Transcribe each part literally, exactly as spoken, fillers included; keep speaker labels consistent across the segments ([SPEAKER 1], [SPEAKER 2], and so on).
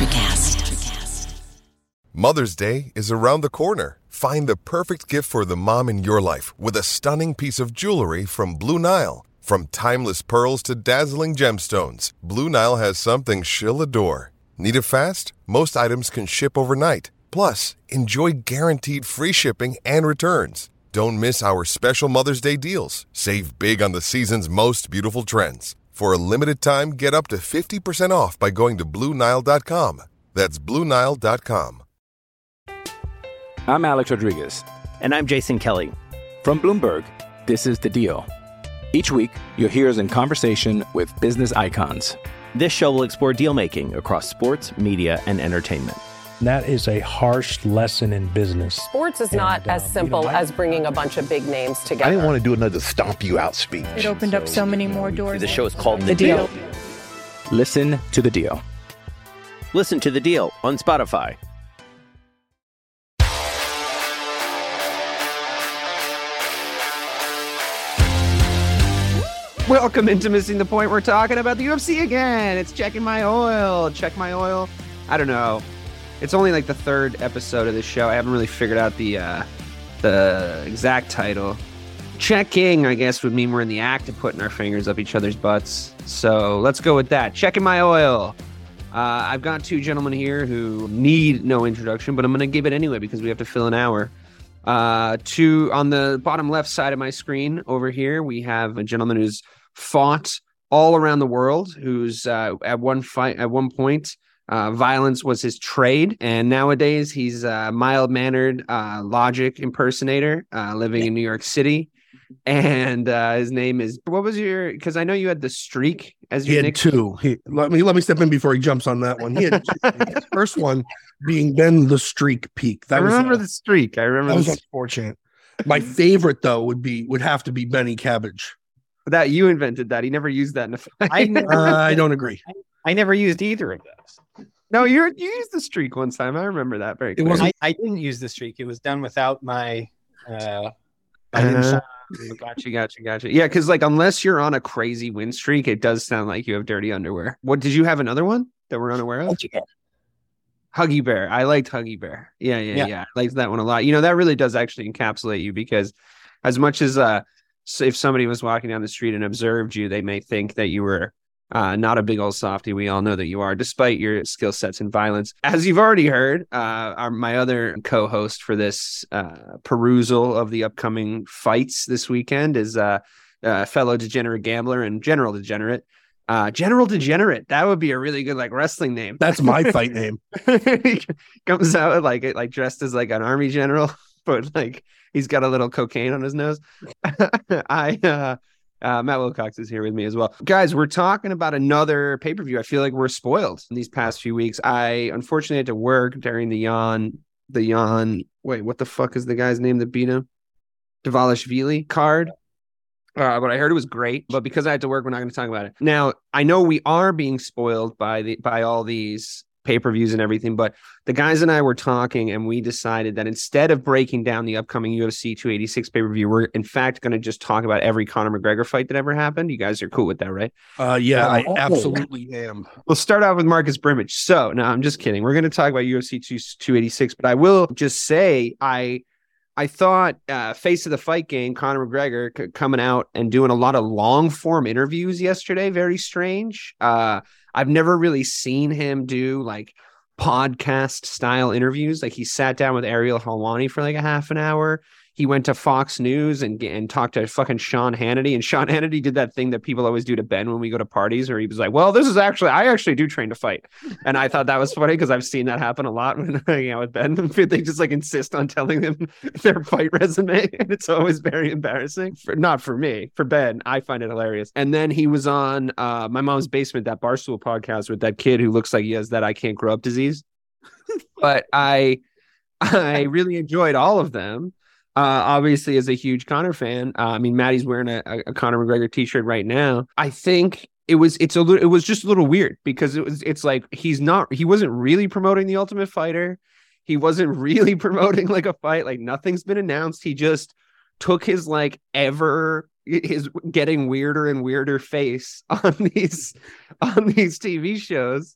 [SPEAKER 1] Electrocast.
[SPEAKER 2] Mother's Day is around the corner. Find the perfect gift for the mom in your life with a stunning piece of jewelry from Blue Nile. From timeless pearls to dazzling gemstones, Blue Nile has something she'll adore. Need it fast? Most items can ship overnight. Plus, enjoy guaranteed free shipping and returns. Don't miss our special Mother's Day deals. Save big on the season's most beautiful trends. For a limited time, get up to fifty percent off by going to Blue Nile dot com. That's Blue Nile dot com.
[SPEAKER 3] I'm Alex Rodriguez.
[SPEAKER 4] And I'm Jason Kelly.
[SPEAKER 3] From Bloomberg, this is The Deal. Each week, you'll hear us in conversation with business icons.
[SPEAKER 4] This show will explore deal-making across sports, media, and entertainment.
[SPEAKER 5] That is a harsh lesson in business.
[SPEAKER 6] Sports is not and, as simple um, you know, I,
[SPEAKER 7] uh,
[SPEAKER 6] as bringing a bunch of big names together.
[SPEAKER 7] I didn't want to do another stomp you out speech.
[SPEAKER 8] It opened so, up so many more doors.
[SPEAKER 4] The show is called The,
[SPEAKER 8] the
[SPEAKER 4] deal.
[SPEAKER 8] deal.
[SPEAKER 3] Listen to The Deal.
[SPEAKER 4] Listen to The Deal on Spotify.
[SPEAKER 9] Welcome into Missing the Point. We're talking about the U F C again. It's Checking My Oil. Check My Oil. I don't know. It's only like the third episode of this show. I haven't really figured out the uh, the exact title. Checking, I guess, would mean we're in the act of putting our fingers up each other's butts. So let's go with that. Checking My Oil. Uh, I've got two gentlemen here who need no introduction, but I'm going to give it anyway because we have to fill an hour. Uh, two on the bottom left side of my screen over here, we have a gentleman who's fought all around the world, who's uh, at one fight at one point. Uh, violence was his trade, and nowadays he's a mild-mannered uh, Logic impersonator uh, living in New York City. And uh, his name is, what was your, because I know you had the Streak as your
[SPEAKER 10] He had
[SPEAKER 9] nickname.
[SPEAKER 10] two. He, let me let me step in before he jumps on that one. He had two. His first one being Ben the Streak Peak. That
[SPEAKER 9] I remember
[SPEAKER 10] was, uh,
[SPEAKER 9] the Streak. I remember
[SPEAKER 10] that was
[SPEAKER 9] the
[SPEAKER 10] unfortunate. My favorite though would be would have to be Benny Cabbage.
[SPEAKER 9] That you invented that. He never used that in a fight.
[SPEAKER 10] I, uh, I don't agree.
[SPEAKER 11] I, I never used either of those.
[SPEAKER 9] No, you you used the Streak one time. I remember that very clearly.
[SPEAKER 11] It was I, I didn't use the Streak. It was done without my. Uh, I didn't.
[SPEAKER 9] Uh, gotcha, gotcha, gotcha. Yeah, because like unless you're on a crazy win streak, it does sound like you have dirty underwear. What did you have another one that we're unaware of? Huggy Bear. I liked Huggy Bear. Yeah, yeah, yeah, yeah. I liked that one a lot. You know, that really does actually encapsulate you because as much as uh, so if somebody was walking down the street and observed you, they may think that you were uh, not a big old softy. We all know that you are, despite your skill sets in violence. As you've already heard, uh, our, my other co-host for this uh, perusal of the upcoming fights this weekend is uh, uh, fellow degenerate gambler and general degenerate. Uh, General Degenerate. That would be a really good like wrestling name.
[SPEAKER 10] That's my fight name.
[SPEAKER 9] He comes out with, like like dressed as like an army general, but like he's got a little cocaine on his nose. I uh, uh, Matt Wilcox is here with me as well, guys. We're talking about another pay per view. I feel like we're spoiled in these past few weeks. I unfortunately had to work during the Jan the Jan. Wait, what the fuck is the guy's name that beat him? Dvalishvili card. Uh, but I heard it was great, but because I had to work, we're not going to talk about it. Now, I know we are being spoiled by the by all these pay-per-views and everything, but the guys and I were talking, and we decided that instead of breaking down the upcoming U F C two eighty-six pay-per-view, we're in fact going to just talk about every Conor McGregor fight that ever happened. You guys are cool with that, right?
[SPEAKER 10] Uh, yeah, uh, I
[SPEAKER 9] oh.
[SPEAKER 10] absolutely am.
[SPEAKER 9] We'll start out with Marcus Brimage. So, no, I'm just kidding. We're going to talk about U F C two eighty-six, but I will just say I... I thought uh, face of the fight game, Conor McGregor c- coming out and doing a lot of long form interviews yesterday. Very strange. Uh, I've never really seen him do like podcast style interviews. Like he sat down with Ariel Helwani for like a half an hour. He went to Fox News and and talked to fucking Sean Hannity. And Sean Hannity did that thing that people always do to Ben when we go to parties, where he was like, well, this is actually, I actually do train to fight. And I thought that was funny because I've seen that happen a lot when I hang out with Ben. They just like insist on telling them their fight resume. And it's always very embarrassing. For, not for me, for Ben. I find it hilarious. And then he was on uh, My Mom's Basement, that Barstool podcast with that kid who looks like he has that I can't grow up disease. But I, I really enjoyed all of them. Uh, obviously, as a huge Conor fan, uh, I mean, Maddie's wearing a, a Conor McGregor t-shirt right now. I think it was it's a little it was just a little weird because it was it's like he's not he wasn't really promoting the Ultimate Fighter. He wasn't really promoting like a fight. Like nothing's been announced. He just took his like ever his getting weirder and weirder face on these on these T V shows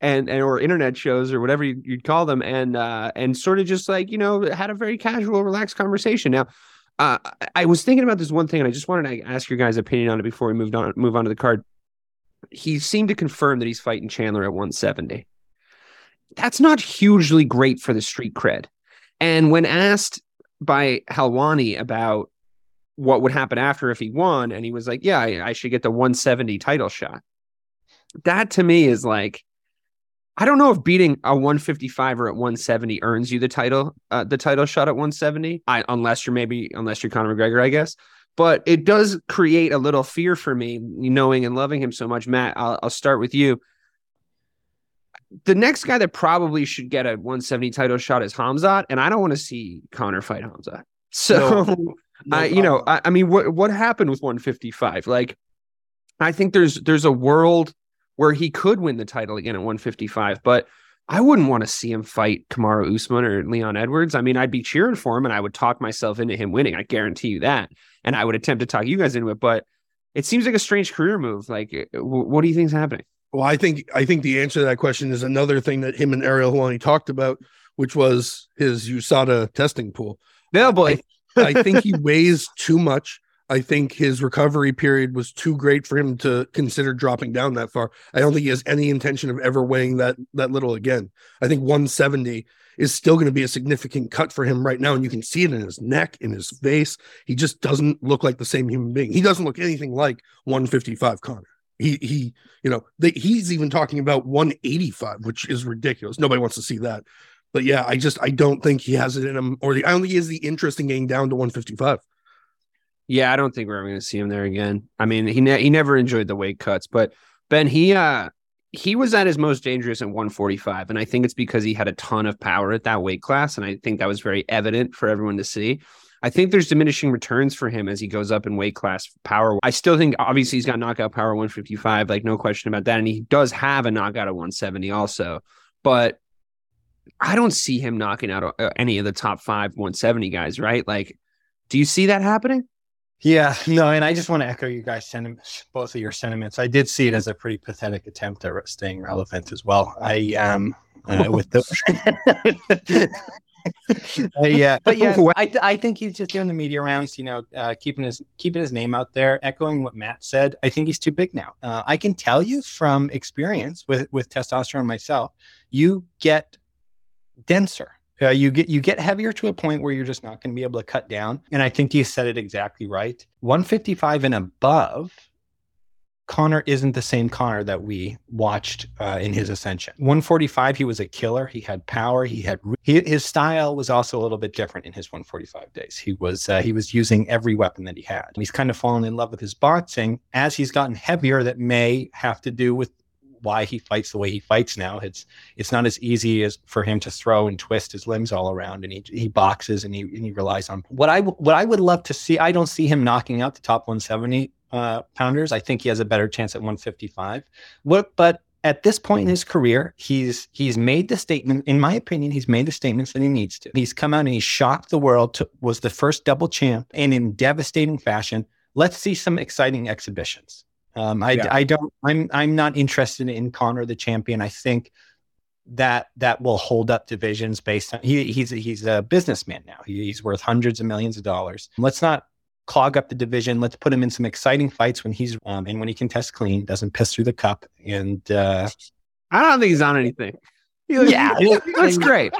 [SPEAKER 9] and, and or internet shows or whatever you, you'd call them, and uh, and sort of just like, you know, had a very casual, relaxed conversation. Now, uh, I was thinking about this one thing, and I just wanted to ask your guys' opinion on it before we moved on move on to the card. He seemed to confirm that he's fighting Chandler at one seventy. That's not hugely great for the street cred. And when asked by Helwani about what would happen after if he won, and he was like, yeah, I, I should get the one seventy title shot. That to me is like, I don't know if beating a one fifty-five or at one seventy earns you the title, uh, the title shot at one seventy, I, unless you're maybe, unless you're Conor McGregor, I guess. But it does create a little fear for me, knowing and loving him so much. Matt, I'll, I'll start with you. The next guy that probably should get a one seventy title shot is Khamzat, and I don't want to see Conor fight Khamzat. So, no, no I, you know, I, I mean, what what happened with one fifty-five? Like, I think there's there's a world where he could win the title again at one fifty-five, but I wouldn't want to see him fight Kamaru Usman or Leon Edwards. I mean, I'd be cheering for him, and I would talk myself into him winning. I guarantee you that. And I would attempt to talk you guys into it, but it seems like a strange career move. Like, what do you think is happening?
[SPEAKER 10] Well, I think I think the answer to that question is another thing that him and Ariel Helwani talked about, which was his U S A D A testing pool.
[SPEAKER 9] No, boy.
[SPEAKER 10] I, I think he weighs too much. I think his recovery period was too great for him to consider dropping down that far. I don't think he has any intention of ever weighing that that little again. I think one seventy is still going to be a significant cut for him right now, and you can see it in his neck, in his face. He just doesn't look like the same human being. He doesn't look anything like one fifty-five Conor. He, he, you know, they, he's even talking about one eighty-five, which is ridiculous. Nobody wants to see that. But yeah, I just, I don't think he has it in him, or the, I don't think he has the interest in getting down to one fifty-five.
[SPEAKER 9] Yeah, I don't think we're ever going to see him there again. I mean, he ne- he never enjoyed the weight cuts, but Ben, he uh he was at his most dangerous at one forty-five, and I think it's because he had a ton of power at that weight class, and I think that was very evident for everyone to see. I think there's diminishing returns for him as he goes up in weight class power. I still think, obviously, he's got knockout power one fifty-five, like no question about that, and he does have a knockout at one seventy also, but I don't see him knocking out any of the top five one seventy guys, right? Like, do you see that happening?
[SPEAKER 11] Yeah, no, and I just want to echo you guys' sentiments, both of your sentiments. I did see it as a pretty pathetic attempt at staying relevant as well. I um uh, with the uh, yeah, but yeah, I I think he's just doing the media rounds, you know, uh, keeping his keeping his name out there, echoing what Matt said. I think he's too big now. Uh, I can tell you from experience with with testosterone myself, you get denser. Uh, you get you get heavier to a point where you're just not going to be able to cut down. And I think you said it exactly right. one fifty-five and above, Conor isn't the same Conor that we watched uh, in his ascension. one forty-five, he was a killer. He had power. He had he, his style was also a little bit different in his one forty-five days. He was uh, he was using every weapon that he had. He's kind of fallen in love with his boxing as he's gotten heavier. That may have to do with why he fights the way he fights now. It's it's not as easy as for him to throw and twist his limbs all around, and he he boxes and he and he relies on what I what I would love to see. I don't see him knocking out the top one seventy uh, pounders. I think he has a better chance at one fifty-five. What, but at this point in his career, he's he's made the statement. In my opinion, he's made the statements that he needs to. He's come out and he's shocked the world. To, was the first double champ, and in devastating fashion. Let's see some exciting exhibitions. Um, I, yeah. I don't, I'm, I'm not interested in Conor the champion. I think that that will hold up divisions based on, he, he's, he's a businessman now. He, he's worth hundreds of millions of dollars. Let's not clog up the division. Let's put him in some exciting fights when he's, um, and when he can test clean, doesn't piss through the cup. And, uh,
[SPEAKER 9] I don't think he's on anything.
[SPEAKER 11] Yeah,
[SPEAKER 9] that's great.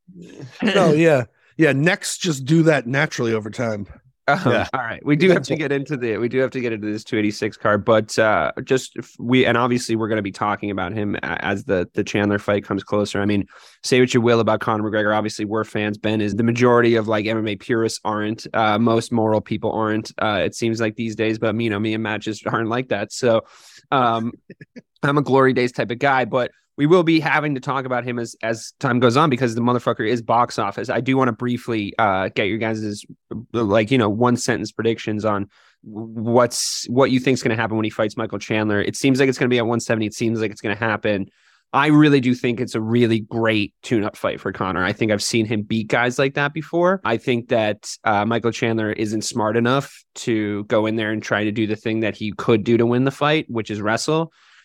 [SPEAKER 10] Oh yeah. Yeah. Next, just do that naturally over time.
[SPEAKER 9] Um, yeah. All right, we do have to get into the we do have to get into this two eighty-six card, but uh, just we and obviously we're going to be talking about him as the the Chandler fight comes closer. I mean, say what you will about Conor McGregor. Obviously, we're fans. Ben is the majority of like M M A purists aren't. Uh, most moral people aren't. Uh, it seems like these days, but you know, me and Matt just aren't like that. So, um, I'm a glory days type of guy, but we will be having to talk about him as as time goes on because the motherfucker is box office. I do want to briefly uh, get your guys' like, you know, one sentence predictions on what's what you think is going to happen when he fights Michael Chandler. It seems like it's going to be at one seventy. It seems like it's going to happen. I really do think it's a really great tune-up fight for Conor. I think I've seen him beat guys like that before. I think that uh, Michael Chandler isn't smart enough to go in there and try to do the thing that he could do to win the fight, which is wrestle.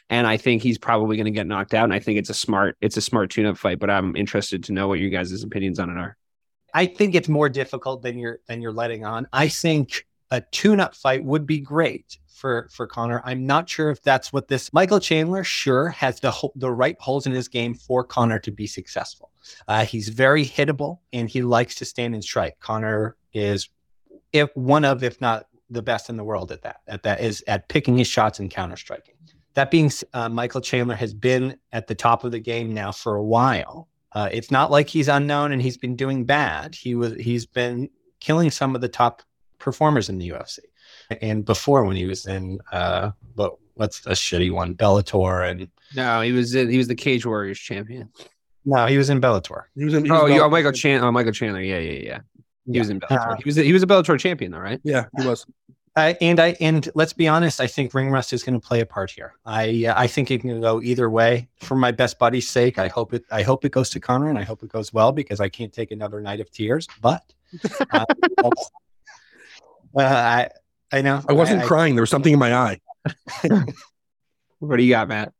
[SPEAKER 9] And I think he's probably going to get knocked out. And I think it's a smart, it's a smart tune-up fight, but I'm interested to know what you guys' opinions on it are.
[SPEAKER 11] I think it's more difficult than you're than you're letting on. I think a tune-up fight would be great for for Conor. I'm not sure if that's what this Michael Chandler sure has the ho- the right holes in his game for Conor to be successful. Uh, he's very hittable and he likes to stand and strike. Conor is if one of, if not the best in the world at that. At that is at picking his shots and counter striking. That being said, uh, Michael Chandler has been at the top of the game now for a while. Uh, it's not like he's unknown and he's been doing bad. He was he's been killing some of the top performers in the U F C. And before, when he was in uh, what what's a shitty one, Bellator, and
[SPEAKER 9] no, he was he was the Cage Warriors champion.
[SPEAKER 11] No, he was in Bellator.
[SPEAKER 10] He was in. He
[SPEAKER 9] oh,
[SPEAKER 10] was
[SPEAKER 9] you, oh, Michael Chandler. Oh, Michael Chandler. Yeah, yeah, yeah. He
[SPEAKER 11] yeah.
[SPEAKER 9] was in Bellator.
[SPEAKER 11] Uh,
[SPEAKER 9] he was he was a Bellator champion, though, right?
[SPEAKER 10] Yeah, he was.
[SPEAKER 11] Uh, and I and let's be honest, I think ring rust is going to play a part here. I uh, I think it can go either way. For my best buddy's sake, I hope it I hope it goes to Conor, and I hope it goes well because I can't take another night of tears. But uh, uh, I I know
[SPEAKER 10] I wasn't
[SPEAKER 11] I,
[SPEAKER 10] crying. There was something in my eye.
[SPEAKER 9] What do you got, Matt?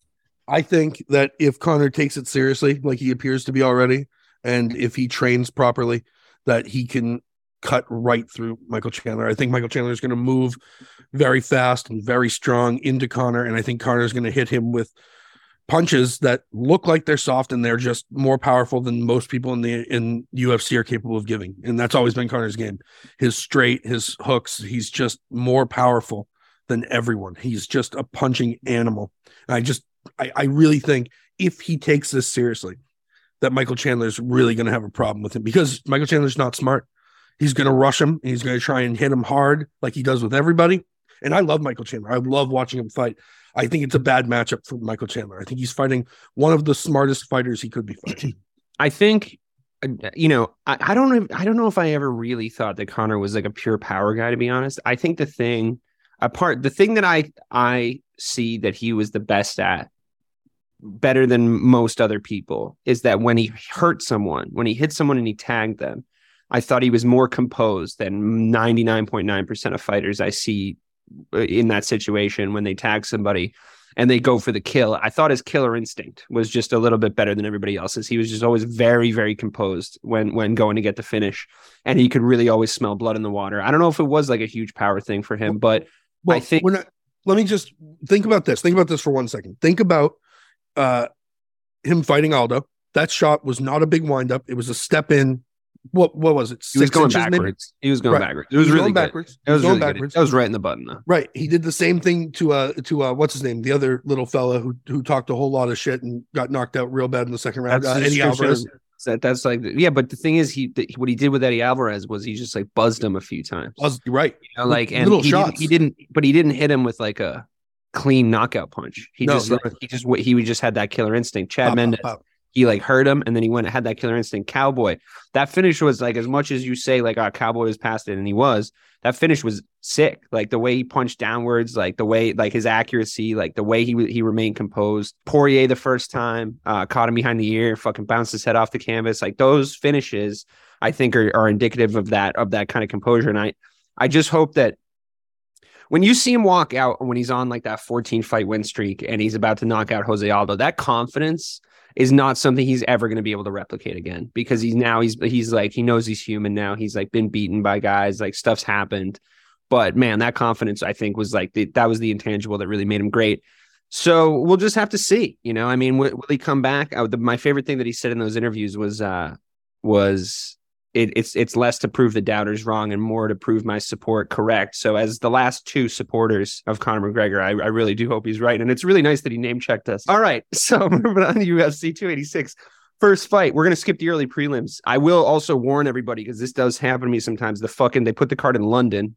[SPEAKER 10] I think that if Conor takes it seriously, like he appears to be already, and if he trains properly, that he can cut right through Michael Chandler. I think Michael Chandler is going to move very fast and very strong into Conor, and I think Conor is going to hit him with punches that look like they're soft and they're just more powerful than most people in the in U F C are capable of giving. And that's always been Conor's game. His straight, his hooks, he's just more powerful than everyone. He's just a punching animal. And I just I, I really think if he takes this seriously, that Michael Chandler's really going to have a problem with him because Michael Chandler's not smart. He's going to rush him. And he's going to try and hit him hard like he does with everybody. And I love Michael Chandler. I love watching him fight. I think it's a bad matchup for Michael Chandler. I think he's fighting one of the smartest fighters he could be fighting.
[SPEAKER 9] I think, you know, I, I don't know. I don't know if I ever really thought that Conor was like a pure power guy, to be honest. I think the thing apart, the thing that I, I see that he was the best at, better than most other people, is that when he hurt someone, when he hit someone and he tagged them, I thought he was more composed than ninety-nine point nine percent of fighters I see in that situation when they tag somebody and they go for the kill. I thought his killer instinct was just a little bit better than everybody else's. He was just always very, very composed when, when going to get the finish, and he could really always smell blood in the water. I don't know if it was like a huge power thing for him, but
[SPEAKER 10] well,
[SPEAKER 9] I think
[SPEAKER 10] we're not, let me just think about this. Think about this for one second. Think about uh, him fighting Aldo. That shot was not a big windup. It was a step in. What what was it?
[SPEAKER 9] Six he was going backwards. Maybe? He was going right. backwards. It was, was really
[SPEAKER 10] backwards.
[SPEAKER 9] It was
[SPEAKER 10] going
[SPEAKER 9] really
[SPEAKER 10] backwards.
[SPEAKER 9] Good. That was right in the button, though.
[SPEAKER 10] Right. He did the same thing to uh to uh what's his name, the other little fella who who talked a whole lot of shit and got knocked out real bad in the second round. Uh, Eddie Alvarez.
[SPEAKER 9] That, that's like yeah, but the thing is, he the, what he did with Eddie Alvarez was he just like buzzed him a few times.
[SPEAKER 10] Buzzed, right.
[SPEAKER 9] You know, like and
[SPEAKER 10] little
[SPEAKER 9] he
[SPEAKER 10] shots.
[SPEAKER 9] Didn't, he didn't, but he didn't hit him with like a clean knockout punch. He
[SPEAKER 10] no,
[SPEAKER 9] just like,
[SPEAKER 10] right.
[SPEAKER 9] he just he just had that killer instinct. Chad
[SPEAKER 10] pop,
[SPEAKER 9] Mendes.
[SPEAKER 10] pop, pop.
[SPEAKER 9] He like hurt him, and then he went and had that killer instinct. Cowboy, that finish was like, as much as you say like, oh, Cowboy was past it, and he was. That finish was sick. Like the way he punched downwards, like the way, like his accuracy, like the way he he remained composed. Poirier the first time uh, caught him behind the ear, fucking bounced his head off the canvas. Like those finishes, I think are are indicative of that of that kind of composure. And I I just hope that when you see him walk out, when he's on like that fourteen fight win streak and he's about to knock out Jose Aldo, that confidence is not something he's ever going to be able to replicate again, because he's now he's he's like he knows he's human now. He's like been beaten by guys, like stuff's happened. But man, that confidence, I think, was like the, that was the intangible that really made him great. So we'll just have to see. You know, I mean, will, will he come back? I, the, my favorite thing that he said in those interviews was uh, was it, it's it's less to prove the doubters wrong and more to prove my support correct. So as the last two supporters of Conor McGregor, I, I really do hope he's right. And it's really nice that he name checked us. All right. So moving on to U F C two eighty-six. First fight. We're going to skip the early prelims. I will also warn everybody, because this does happen to me sometimes. The fucking, they put the card in London.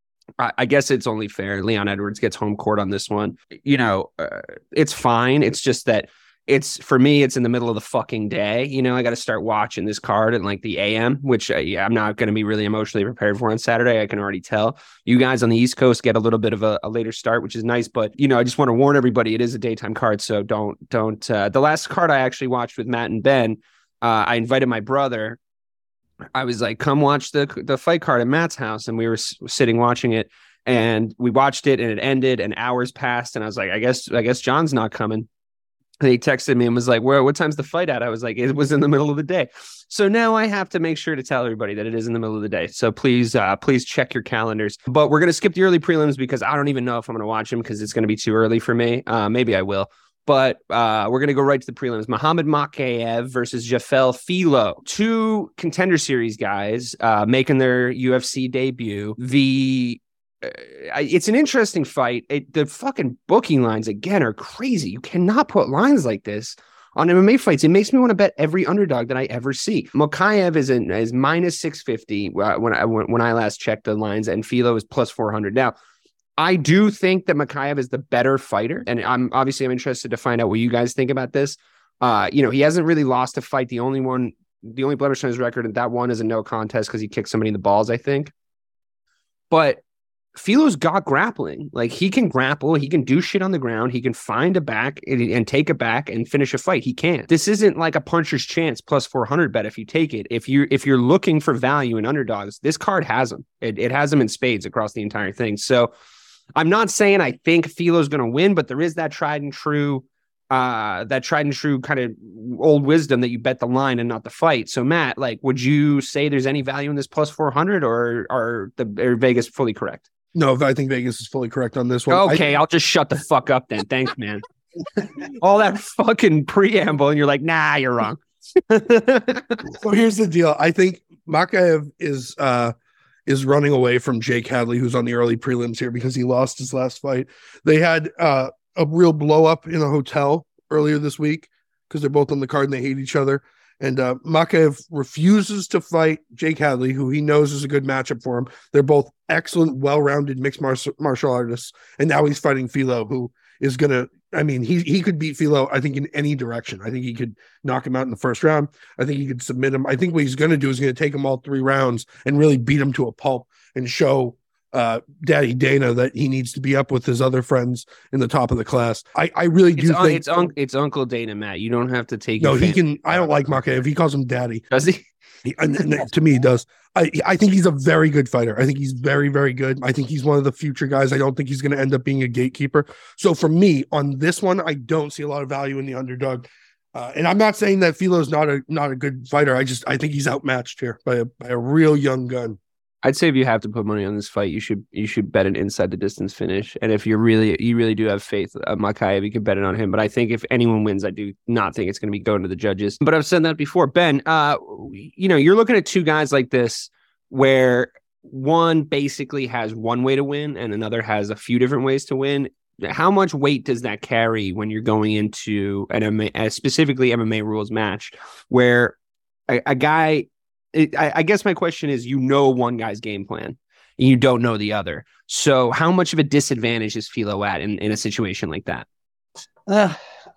[SPEAKER 9] I, I guess it's only fair. Leon Edwards gets home court on this one. You know, uh, it's fine. It's just that it's, for me, it's in the middle of the fucking day. You know, I got to start watching this card at like the A M, which uh, yeah, I'm not going to be really emotionally prepared for on Saturday. I can already tell. You guys on the East Coast get a little bit of a, a later start, which is nice. But, you know, I just want to warn everybody, it is a daytime card. So don't, don't, uh, the last card I actually watched with Matt and Ben, uh, I invited my brother. I was like, come watch the, the fight card at Matt's house. And we were s- sitting watching it. And we watched it and it ended and hours passed. And I was like, I guess, I guess John's not coming. And he texted me and was like, "Where? What time's the fight at?" I was like, "It was in the middle of the day." So now I have to make sure to tell everybody that it is in the middle of the day. So please, uh, please check your calendars. But we're going to skip the early prelims because I don't even know if I'm going to watch them because it's going to be too early for me. Uh, maybe I will. But uh, we're going to go right to the prelims. Muhammad Mokaev versus Jafel Filo. Two Contender Series guys uh, making their U F C debut. The uh, It's an interesting fight. It, the fucking booking lines, again, are crazy. You cannot put lines like this on M M A fights. It makes me want to bet every underdog that I ever see. Mokaev is, in, is minus six fifty uh, when, I, when, when I last checked the lines, and Filo is plus four hundred. Now, I do think that Mokaev is the better fighter, and I'm obviously I'm interested to find out what you guys think about this. Uh, you know, he hasn't really lost a fight. The only one, the only blemish on his record, and that one is a no contest because he kicked somebody in the balls, I think. But Filo's got grappling. Like, he can grapple, he can do shit on the ground, he can find a back and, and take a back and finish a fight. He can. This isn't like a puncher's chance plus four hundred bet if you take it. If you if you're looking for value in underdogs, this card has them. It, it has them in spades across the entire thing. So I'm not saying I think Filo's going to win, but there is that tried and true, uh, that tried and true kind of old wisdom that you bet the line and not the fight. So Matt, like, would you say there's any value in this plus four hundred, or are the are Vegas fully correct?
[SPEAKER 10] No, I think Vegas is fully correct on this one.
[SPEAKER 9] Okay, I, I'll just shut the fuck up then. Thanks, man. All that fucking preamble, and you're like, nah, you're wrong.
[SPEAKER 10] So here's the deal. I think Mokaev is uh, is running away from Jake Hadley, who's on the early prelims here because he lost his last fight. They had uh, a real blow up in a hotel earlier this week because they're both on the card and they hate each other. And uh, Mokaev refuses to fight Jake Hadley, who he knows is a good matchup for him. They're both excellent, well-rounded mixed mar- martial artists. And now he's fighting Filo, who is going to, I mean, he he could beat Filo, I think, in any direction. I think he could knock him out in the first round. I think he could submit him. I think what he's going to do is going to take him all three rounds and really beat him to a pulp and show uh, Daddy Dana that he needs to be up with his other friends in the top of the class. I, I really do
[SPEAKER 9] it's
[SPEAKER 10] think...
[SPEAKER 9] Un- it's, un- it's Uncle Dana, Matt. You don't have to take...
[SPEAKER 10] No, he can... I don't like Mokaev. He calls him Daddy.
[SPEAKER 9] Does he?
[SPEAKER 10] he and, and to me, he does. I, I think he's a very good fighter. I think he's very, very good. I think he's one of the future guys. I don't think he's going to end up being a gatekeeper. So for me, on this one, I don't see a lot of value in the underdog. Uh, and I'm not saying that Filo's not a not a good fighter. I just I think he's outmatched here by a, by a real young gun.
[SPEAKER 9] I'd say if you have to put money on this fight, you should you should bet it inside the distance finish. And if you're really you really do have faith, uh, Mokaev, you can bet it on him. But I think if anyone wins, I do not think it's going to be going to the judges. But I've said that before. Ben, uh, you know, you're looking at two guys like this where one basically has one way to win and another has a few different ways to win. How much weight does that carry when you're going into an M M A, specifically M M A rules match, where a, a guy? It, I, I guess my question is, you know, one guy's game plan and you don't know the other. So how much of a disadvantage is Filo at in, in a situation like that?
[SPEAKER 11] Uh,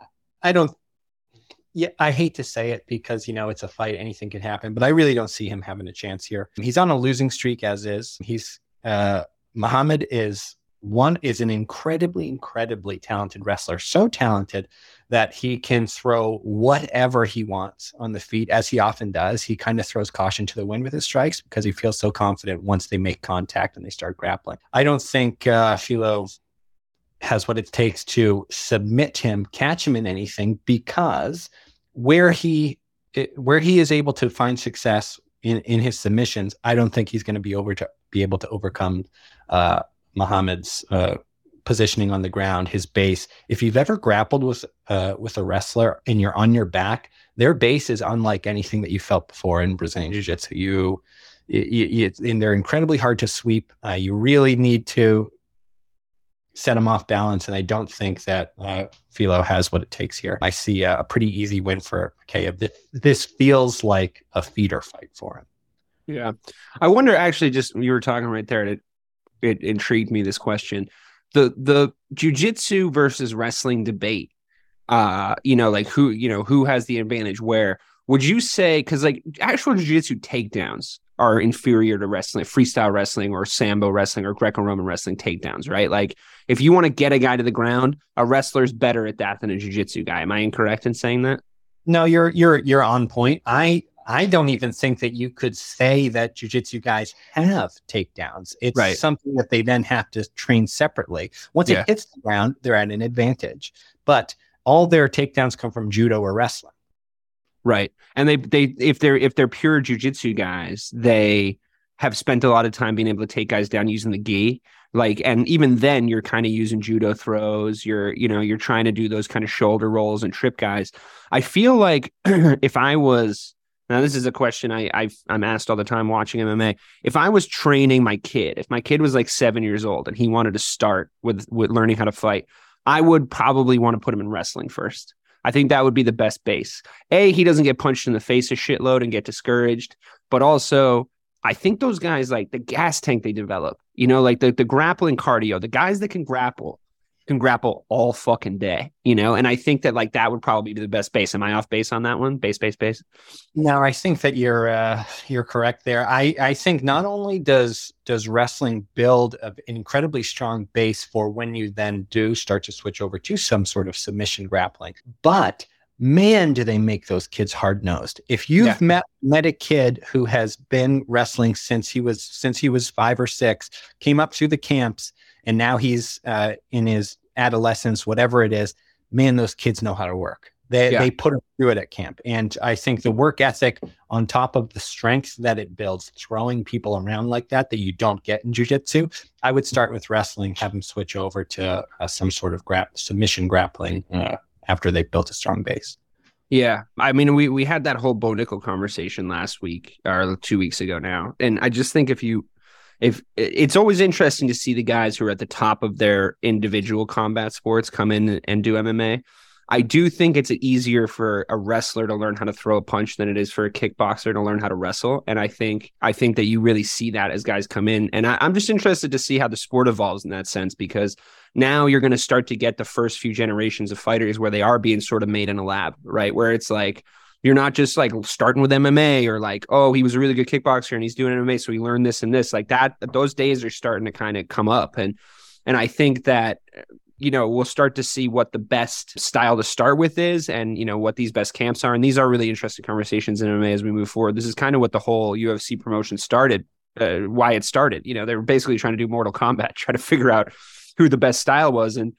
[SPEAKER 11] I don't. Yeah, I hate to say it because, you know, it's a fight. Anything can happen. But I really don't see him having a chance here. He's on a losing streak as is. He's uh, Muhammad is one is an incredibly, incredibly talented wrestler. So talented that he can throw whatever he wants on the feet, as he often does. He kind of throws caution to the wind with his strikes because he feels so confident once they make contact and they start grappling. I don't think uh, Filo has what it takes to submit him, catch him in anything, because where he it, where he is able to find success in, in his submissions, I don't think he's going to be over to be able to overcome uh, Muhammad's uh, positioning on the ground, his base. If you've ever grappled with uh, with a wrestler and you're on your back, their base is unlike anything that you felt before in Brazilian Jiu-Jitsu. You, you, you and they're incredibly hard to sweep. Uh, you really need to set them off balance, and I don't think that uh, Filo has what it takes here. I see a, a pretty easy win for Mokaev. This, this feels like a feeder fight for him.
[SPEAKER 9] Yeah, I wonder. Actually, just you were talking right there. It it intrigued me. This question. The the jiu-jitsu versus wrestling debate, uh, you know, like who, you know, who has the advantage where? Would you say, because like actual jiu-jitsu takedowns are inferior to wrestling, freestyle wrestling or Sambo wrestling or Greco-Roman wrestling takedowns, right? Like if you want to get a guy to the ground, a wrestler's better at that than a jiu-jitsu guy. Am I incorrect in saying that?
[SPEAKER 11] No, you're you're you're on point. I I don't even think that you could say that jiu-jitsu guys have takedowns. It's
[SPEAKER 9] right.
[SPEAKER 11] something that they then have to train separately. Once yeah. it hits the ground, they're at an advantage. But all their takedowns come from judo or wrestling.
[SPEAKER 9] Right. And they they if they're if they're pure jiu-jitsu guys, they have spent a lot of time being able to take guys down using the gi. Like, and even then you're kind of using judo throws. You're, you know, you're trying to do those kind of shoulder rolls and trip guys. I feel like if I was, now this is a question I I've, I'm asked all the time watching M M A. If I was training my kid, if my kid was like seven years old and he wanted to start with, with learning how to fight, I would probably want to put him in wrestling first. I think that would be the best base. A, he doesn't get punched in the face a shitload and get discouraged, but also I think those guys, like the gas tank they develop, you know, like the, the grappling cardio, the guys that can grapple can grapple all fucking day, you know? And I think that like that would probably be the best base. Am I off base on that one? Base, base, base.
[SPEAKER 11] No, I think that you're, uh, you're correct there. I, I think not only does, does wrestling build an incredibly strong base for when you then do start to switch over to some sort of submission grappling, but man, do they make those kids hard-nosed. If you've yeah. met met a kid who has been wrestling since he was since he was five or six, came up through the camps, and now he's uh, in his adolescence, whatever it is, man, those kids know how to work. They yeah. they put them through it at camp. And I think the work ethic on top of the strength that it builds, throwing people around like that, that you don't get in jiu-jitsu, I would start with wrestling, have them switch over to uh, some sort of gra- submission grappling uh, after they've built a strong base.
[SPEAKER 9] Yeah. I mean, we, we had that whole Bo Nickel conversation last week or two weeks ago now. And I just think if you, if it's always interesting to see the guys who are at the top of their individual combat sports come in and do M M A. I do think it's easier for a wrestler to learn how to throw a punch than it is for a kickboxer to learn how to wrestle. And I think I think that you really see that as guys come in. And I, I'm just interested to see how the sport evolves in that sense, because now you're going to start to get the first few generations of fighters where they are being sort of made in a lab, right? Where it's like, you're not just like starting with M M A or like, oh, he was a really good kickboxer and he's doing M M A, so he learned this and this. Like that, those days are starting to kind of come up. And and I think that, you know, we'll start to see what the best style to start with is and, you know, what these best camps are. And these are really interesting conversations in M M A as we move forward. This is kind of what the whole U F C promotion started, uh, why it started. You know, they were basically trying to do Mortal Kombat, try to figure out who the best style was. And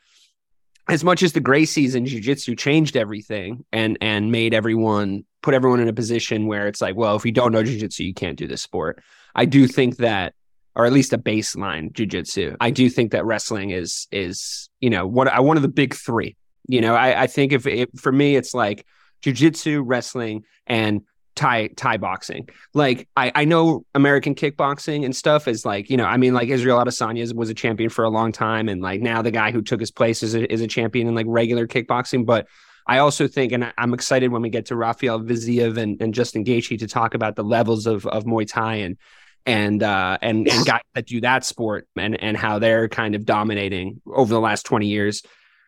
[SPEAKER 9] as much as the Gracies and jiu-jitsu changed everything and and made everyone, put everyone in a position where it's like, well, if you don't know jiu-jitsu, you can't do this sport. I do think that, or at least a baseline jiu-jitsu, I do think that wrestling is, is you know, one, one of the big three. You know, I, I think if it, for me, it's like jiu-jitsu, wrestling, and Thai Thai boxing. Like I, I know American kickboxing and stuff is like, you know, I mean, like Israel Adesanya was a champion for a long time. And like now the guy who took his place is a, is a champion in like regular kickboxing. But I also think, and I'm excited when we get to Rafael Viziev and, and Justin Gaethje to talk about the levels of, of Muay Thai and and uh, and, and guys that do that sport and, and how they're kind of dominating over the last twenty years.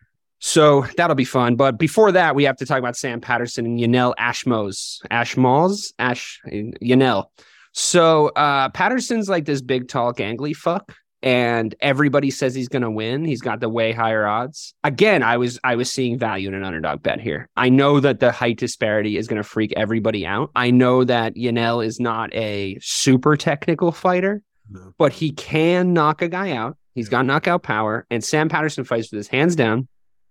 [SPEAKER 9] So that'll be fun. But before that, we have to talk about Sam Patterson and Yanel Ashmos. Ashmos? Ash Yanel. So uh, Patterson's like this big, tall, gangly fuck. And everybody says he's going to win. He's got the way higher odds. Again, I was I was seeing value in an underdog bet here. I know that the height disparity is going to freak everybody out. I know that Yanel is not a super technical fighter, no. but he can knock a guy out. He's got knockout power. And Sam Patterson fights with his hands down.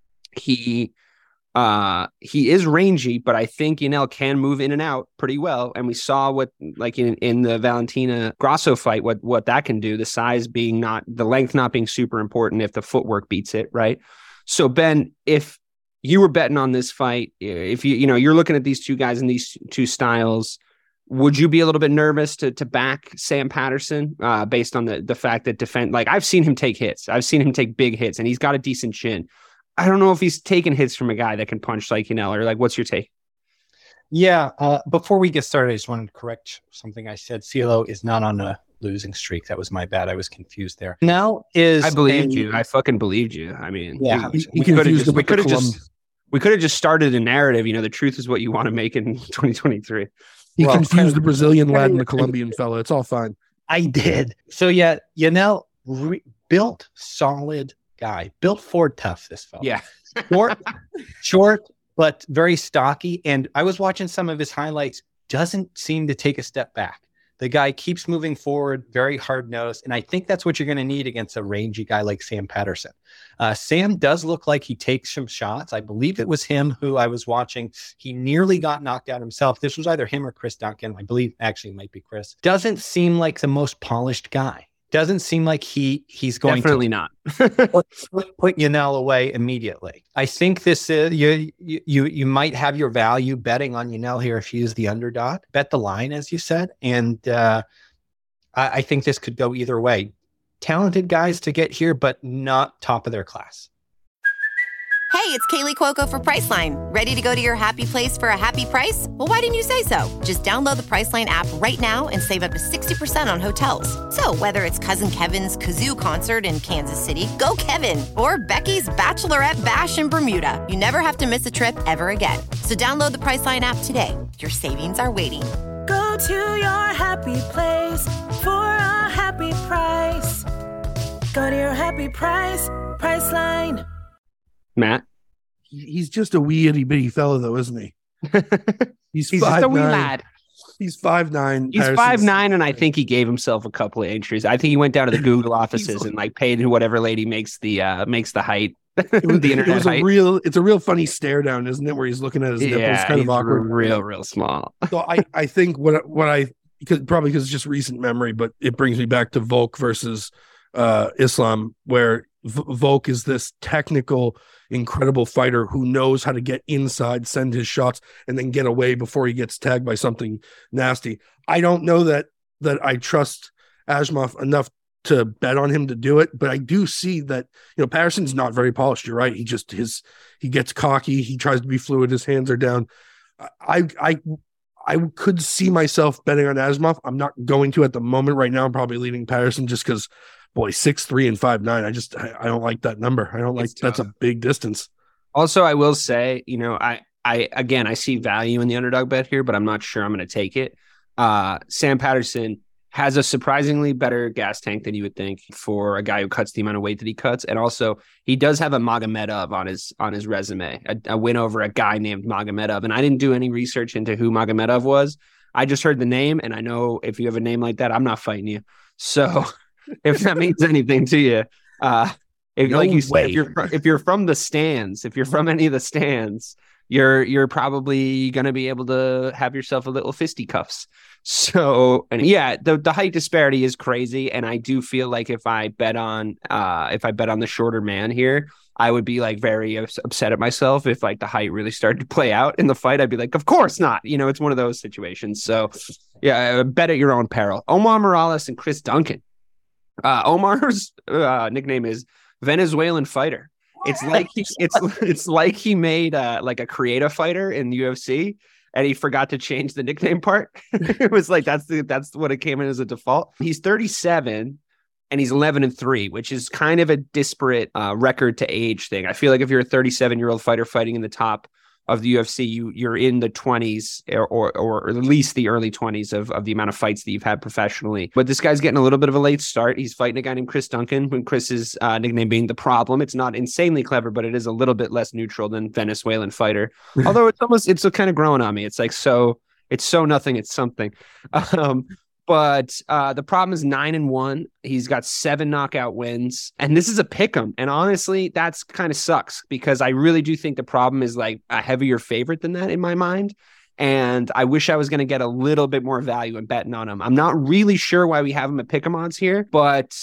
[SPEAKER 9] He uh he is rangy, but I think Yanel can move in and out pretty well. And we saw what, like in, in the Valentina Grasso fight, what what that can do, the size being not, the length not being super important if the footwork beats it, right? So Ben, if you were betting on this fight, if you you know you're looking at these two guys in these two styles, would you be a little bit nervous to to back Sam Patterson uh based on the the fact that defend, like I've seen him take hits, I've seen him take big hits, and he's got a decent chin. I don't know if he's taking hits from a guy that can punch like Yanel, or like, what's your take?
[SPEAKER 11] Yeah. Uh, before we get started, I just wanted to correct something I said. Cielo is not on a losing streak. That was my bad. I was confused there. Now is
[SPEAKER 9] I believed a, you. I fucking believed you. I mean,
[SPEAKER 11] yeah,
[SPEAKER 9] we, we could have just, we could have just, we could have just started a narrative. You know, the truth is what you want to make in twenty twenty-three.
[SPEAKER 10] He well, confused the Brazilian lad and the Colombian fella. It's all fine.
[SPEAKER 11] I did. So yeah, Yanel re- built solid. Guy built Ford tough, this fella.
[SPEAKER 9] Yeah.
[SPEAKER 11] short, short, but very stocky. And I was watching some of his highlights. doesn't seem to take a step back. The guy keeps moving forward, very hard-nosed, and I think that's what you're going to need against a rangy guy like Sam Patterson. Uh, Sam does look like he takes some shots. I believe it was him who I was watching. He nearly got knocked out himself. This was either him or Chris Duncan. I believe actually it might be Chris. Doesn't seem like the most polished guy. Doesn't seem like he he's going
[SPEAKER 9] Definitely
[SPEAKER 11] to
[SPEAKER 9] not
[SPEAKER 11] put, put, put Yanel away immediately. I think this is you, you you you might have your value betting on Yanel here if he is the underdog. Bet the line, as you said, and uh, I, I think this could go either way. Talented guys to get here, but not top of their class.
[SPEAKER 1] Hey, it's Kaylee Cuoco for Priceline. Ready to go to your happy place for a happy price? Well, why didn't you say so? Just download the Priceline app right now and save up to sixty percent on hotels. So whether it's Cousin Kevin's Kazoo Concert in Kansas City, go Kevin, or Becky's Bachelorette Bash in Bermuda, you never have to miss a trip ever again. So download the Priceline app today. Your savings are waiting.
[SPEAKER 12] Go to your happy place for a happy price. Go to your happy price, Priceline.
[SPEAKER 9] Matt?
[SPEAKER 10] He's just a wee itty bitty fella, though, isn't he? He's,
[SPEAKER 9] He's
[SPEAKER 10] five,
[SPEAKER 9] just a wee
[SPEAKER 10] nine.
[SPEAKER 9] lad.
[SPEAKER 10] He's five nine.
[SPEAKER 9] He's five nine, and I think he gave himself a couple of injuries. I think he went down to the Google offices and like paid whatever lady makes the uh, makes the height.
[SPEAKER 10] It was,
[SPEAKER 9] the internet
[SPEAKER 10] it was
[SPEAKER 9] height.
[SPEAKER 10] a real. It's a real funny stare down, isn't it? Where he's looking at his nipples,
[SPEAKER 9] Yeah,
[SPEAKER 10] kind of
[SPEAKER 9] he's
[SPEAKER 10] awkward,
[SPEAKER 9] real, real small.
[SPEAKER 10] So I, I think what what I because probably because it's just recent memory, but it brings me back to Volk versus uh, Islam, where v- Volk is this technical, incredible fighter who knows how to get inside, send his shots, and then get away before he gets tagged by something nasty. I don't know that that I trust Asmov enough to bet on him to do it, but I do see that, you know, Patterson's not very polished. You're right. He just his he gets cocky. He tries to be fluid. His hands are down. I I I could see myself betting on Asmov. I'm not going to at the moment. Right now, I'm probably leading Patterson just because, boy, six three and five nine. I just I, I don't like that number. I don't like that's a big distance.
[SPEAKER 9] Also, I will say, you know, I I again I see value in the underdog bet here, but I'm not sure I'm going to take it. Uh, Sam Patterson has a surprisingly better gas tank than you would think for a guy who cuts the amount of weight that he cuts. And also he does have a Magomedov on his, on his resume, a, a win over a guy named Magomedov. And I didn't do any research into who Magomedov was. I just heard the name. And I know if you have a name like that, I'm not fighting you. So if that means anything to you, uh, if
[SPEAKER 10] No
[SPEAKER 9] like you
[SPEAKER 10] way.
[SPEAKER 9] said, if you're, fr- if you're from the stands, if you're from any of the stands, you're, you're probably going to be able to have yourself a little fisticuffs. So, and yeah, the, the height disparity is crazy. And I do feel like if I bet on, uh, if I bet on the shorter man here, I would be like very ups- upset at myself if like the height really started to play out in the fight. I'd be like, of course not. You know, it's one of those situations. So yeah, bet at your own peril. Omar Morales and Chris Duncan. Uh, Omar's uh, nickname is Venezuelan Fighter. It's like he, it's it's like he made uh, like a creative fighter in the U F C, and he forgot to change the nickname part. It was like that's the that's what it came in as a default. He's thirty-seven and he's eleven and three, which is kind of a disparate uh, record to age thing. I feel like if you're a thirty-seven year old fighter fighting in the top of the U F C, you you're in the twenties or, or or at least the early twenties of, of the amount of fights that you've had professionally. But this guy's getting a little bit of a late start. He's fighting a guy named Chris Duncan, when Chris's uh, nickname being The Problem. It's not insanely clever, but it is a little bit less neutral than Venezuelan Fighter. Although it's almost it's kind of growing on me. It's like so it's so nothing, it's something. Um, But uh, the problem is nine and one. He's got seven knockout wins, and this is a pick'em. And honestly, that's kind of sucks because I really do think the problem is like a heavier favorite than that in my mind. And I wish I was going to get a little bit more value in betting on him. I'm not really sure why we have him at pick'em odds here, but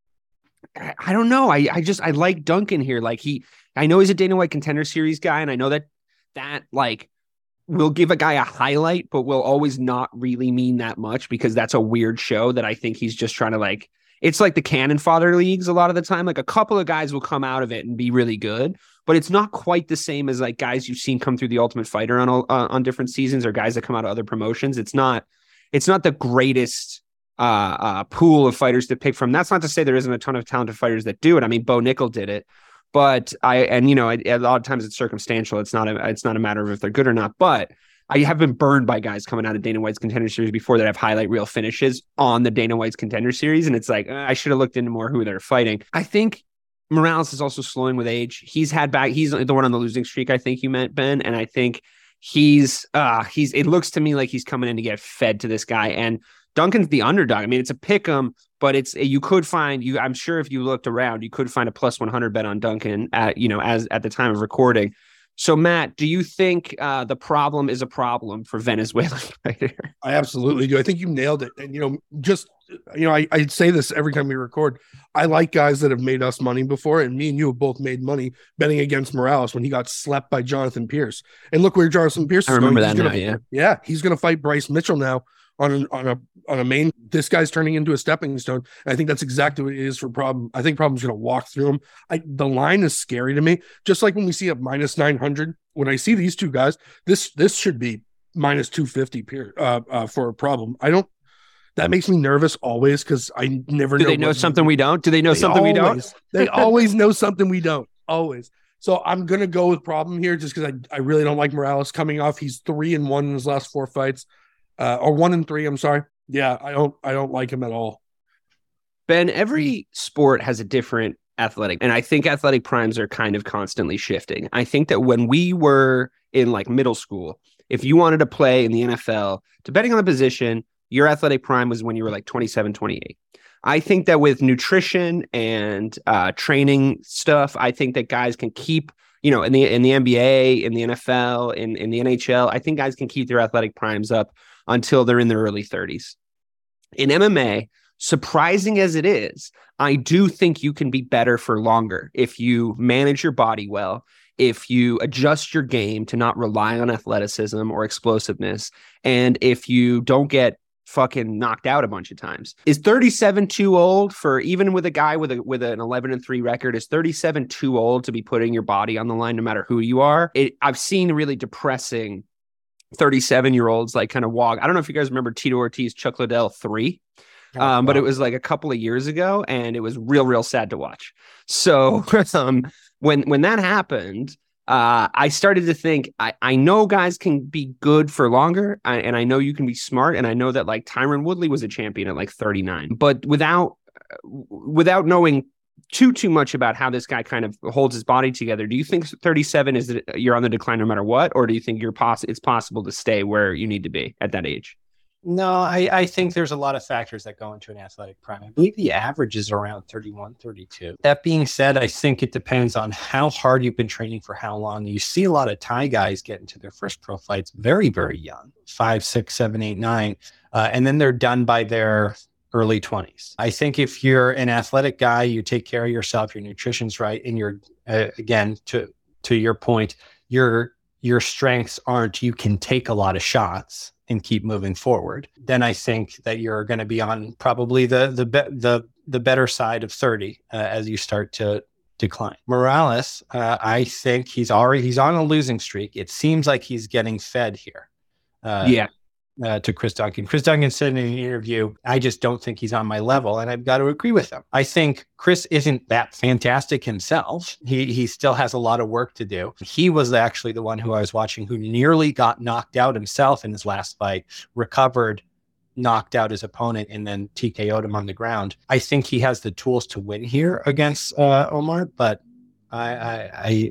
[SPEAKER 9] I, I don't know. I, I just I like Duncan here. Like he, I know he's a Dana White Contender Series guy, and I know that that like. We'll give a guy a highlight, but will always not really mean that much because that's a weird show that I think he's just trying to like, it's like the cannon fodder leagues a lot of the time. Like a couple of guys will come out of it and be really good, but it's not quite the same as like guys you've seen come through the Ultimate Fighter on, uh, on different seasons or guys that come out of other promotions. It's not, it's not the greatest uh, uh, pool of fighters to pick from. That's not to say there isn't a ton of talented fighters that do it. I mean, Bo Nickel did it. But I, and you know, I, a lot of times it's circumstantial. It's not a, it's not a matter of if they're good or not. But I have been burned by guys coming out of Dana White's Contender Series before that have highlight reel finishes on the Dana White's Contender Series, and it's like uh, I should have looked into more who they're fighting. I think Morales is also slowing with age. He's had back. He's the one on the losing streak. I think you meant Ben, and I think he's uh he's it looks to me like he's coming in to get fed to this guy. And Duncan's the underdog. I mean, it's a pick 'em, but it's you could find you. I'm sure if you looked around, you could find a plus one hundred bet on Duncan at you know as at the time of recording. So, Matt, do you think uh, the problem is a problem for Venezuelan fighter?
[SPEAKER 10] I absolutely do. I think you nailed it. And, you know, just, you know, I, I say this every time we record. I like guys that have made us money before, and me and you have both made money betting against Morales when he got slept by Jonathan Pierce. And look where Jonathan Pierce is
[SPEAKER 9] I remember
[SPEAKER 10] going.
[SPEAKER 9] that
[SPEAKER 10] He's
[SPEAKER 9] now,
[SPEAKER 10] gonna,
[SPEAKER 9] yeah.
[SPEAKER 10] Yeah, he's going to fight Bryce Mitchell now on a, on a on a main. This guy's turning into a stepping stone. And I think that's exactly what it is for Problem. I think Problem's going to walk through him. I, the line is scary to me. Just like when we see a minus nine hundred, when I see these two guys, this this should be minus two fifty period, uh, uh, for a Problem. I don't. That makes me nervous always because I never
[SPEAKER 9] Do
[SPEAKER 10] know.
[SPEAKER 9] they know something we don't? Do they know
[SPEAKER 10] They
[SPEAKER 9] something we don't?
[SPEAKER 10] always- They always know something we don't. Always. So I'm gonna go with Problem here just because I, I really don't like Morales coming off. He's three and one in his last four fights, uh, or one and three. I'm sorry. Yeah, I don't I don't like him at all.
[SPEAKER 9] Ben, every sport has a different athletic, and I think athletic primes are kind of constantly shifting. I think that when we were in like middle school, if you wanted to play in the N F L, depending on the position, your athletic prime was when you were like twenty-seven, twenty-eight. I think that with nutrition and uh, training stuff, I think that guys can keep, you know, in the in the N B A, in the N F L, in, in the N H L, I think guys can keep their athletic primes up until they're in their early thirties. In M M A, surprising as it is, I do think you can be better for longer if you manage your body well, if you adjust your game to not rely on athleticism or explosiveness, and if you don't get fucking knocked out a bunch of times. Is thirty-seven too old for, even with a guy with a with an eleven and three record, is thirty-seven too old to be putting your body on the line no matter who you are? It, I've seen really depressing thirty-seven year olds like kind of walk. I don't know if you guys remember Tito Ortiz, Chuck Liddell three, um, but it was like a couple of years ago, and it was real, real sad to watch. So um, when when that happened, uh, I started to think, I, I know guys can be good for longer, I, and I know you can be smart, and I know that like Tyron Woodley was a champion at like thirty-nine, but without without knowing too too much about how this guy kind of holds his body together, do you think thirty-seven is that you're on the decline no matter what, or do you think you're poss- it's possible to stay where you need to be at that age?
[SPEAKER 11] No, I, I think there's a lot of factors that go into an athletic prime. I believe the average is around thirty-one, thirty-two. That being said, I think it depends on how hard you've been training for how long. You see a lot of Thai guys get into their first pro fights very, very young, five, six, seven, eight, nine, uh, and then they're done by their early twenties. I think if you're an athletic guy, you take care of yourself, your nutrition's right, and you're, uh, again, to to your point, your your strengths aren't, you can take a lot of shots and keep moving forward, then I think that you're going to be on probably the the be- the the better side of thirty uh, as you start to decline. Morales, uh, I think he's already he's on a losing streak. It seems like he's getting fed here. Uh,
[SPEAKER 9] yeah.
[SPEAKER 11] Uh, to Chris Duncan. Chris Duncan said in an interview, I just don't think he's on my level, and I've got to agree with him. I think Chris isn't that fantastic himself. He he still has a lot of work to do. He was actually the one who I was watching who nearly got knocked out himself in his last fight, recovered, knocked out his opponent, and then T K O'd him on the ground. I think he has the tools to win here against uh, Omar, but I I, I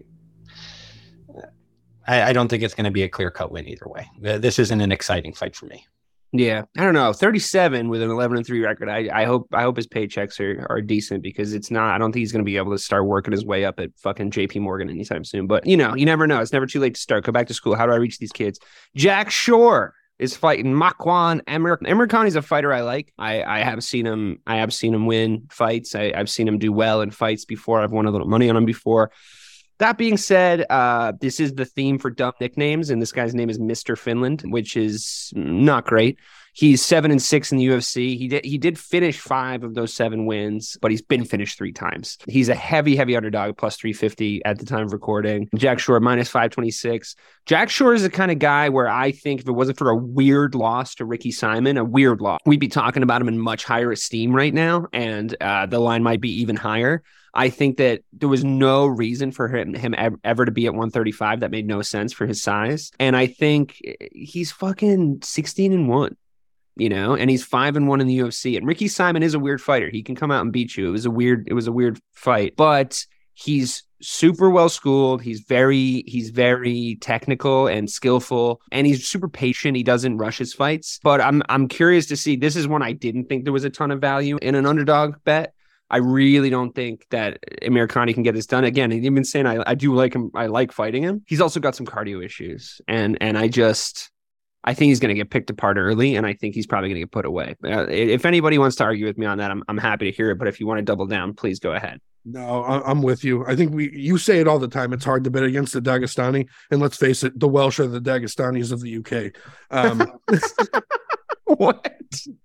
[SPEAKER 11] I, I don't think it's going to be a clear-cut win either way. This isn't an exciting fight for me.
[SPEAKER 9] Yeah, I don't know. thirty-seven with an eleven and three record. I, I hope I hope his paychecks are, are decent, because it's not. I don't think he's going to be able to start working his way up at fucking J P Morgan anytime soon. But you know, you never know. It's never too late to start. Go back to school. How do I reach these kids? Jack Shore is fighting Makwan Emir. Emir Khan is a fighter I like. I, I have seen him. I have seen him win fights. I, I've seen him do well in fights before. I've won a little money on him before. That being said, uh, this is the theme for dumb nicknames, and this guy's name is Mister Finland, which is not great. He's seven and six in the U F C. He did he did finish five of those seven wins, but he's been finished three times. He's a heavy, heavy underdog, plus three fifty at the time of recording. Jack Shore, minus five twenty-six. Jack Shore is the kind of guy where I think if it wasn't for a weird loss to Ricky Simon, a weird loss, we'd be talking about him in much higher esteem right now, and uh, the line might be even higher. I think that there was no reason for him, him ever to be at one thirty-five. That made no sense for his size. And I think he's fucking sixteen and one, you know, and he's five and one in the U F C. And Ricky Simon is a weird fighter. He can come out and beat you. It was a weird, it was a weird fight, but He's super well schooled. He's very, he's very technical and skillful, and he's super patient. He doesn't rush his fights. But I'm, I'm curious to see. This is one I didn't think there was a ton of value in an underdog bet. I really don't think that Amir Khani can get this done. Again, he's been saying I, I do like him. I like fighting him. He's also got some cardio issues, and and I just. I think he's going to get picked apart early, and I think he's probably going to get put away. Uh, if anybody wants to argue with me on that, I'm I'm happy to hear it. But if you want to double down, please go ahead.
[SPEAKER 10] No, I'm with you. I think we you say it all the time. It's hard to bet against the Dagestani, and let's face it, the Welsh are the Dagestanis of the U K. Um,
[SPEAKER 9] what?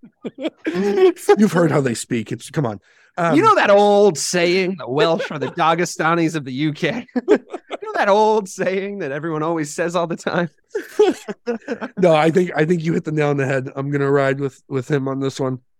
[SPEAKER 10] You've heard how they speak. It's come on. Um,
[SPEAKER 9] you know that old saying, the Welsh are the Dagestanis of the U K. You know that old saying that everyone always says all the time.
[SPEAKER 10] No, I think I think you hit the nail on the head. I'm gonna ride with with him on this one.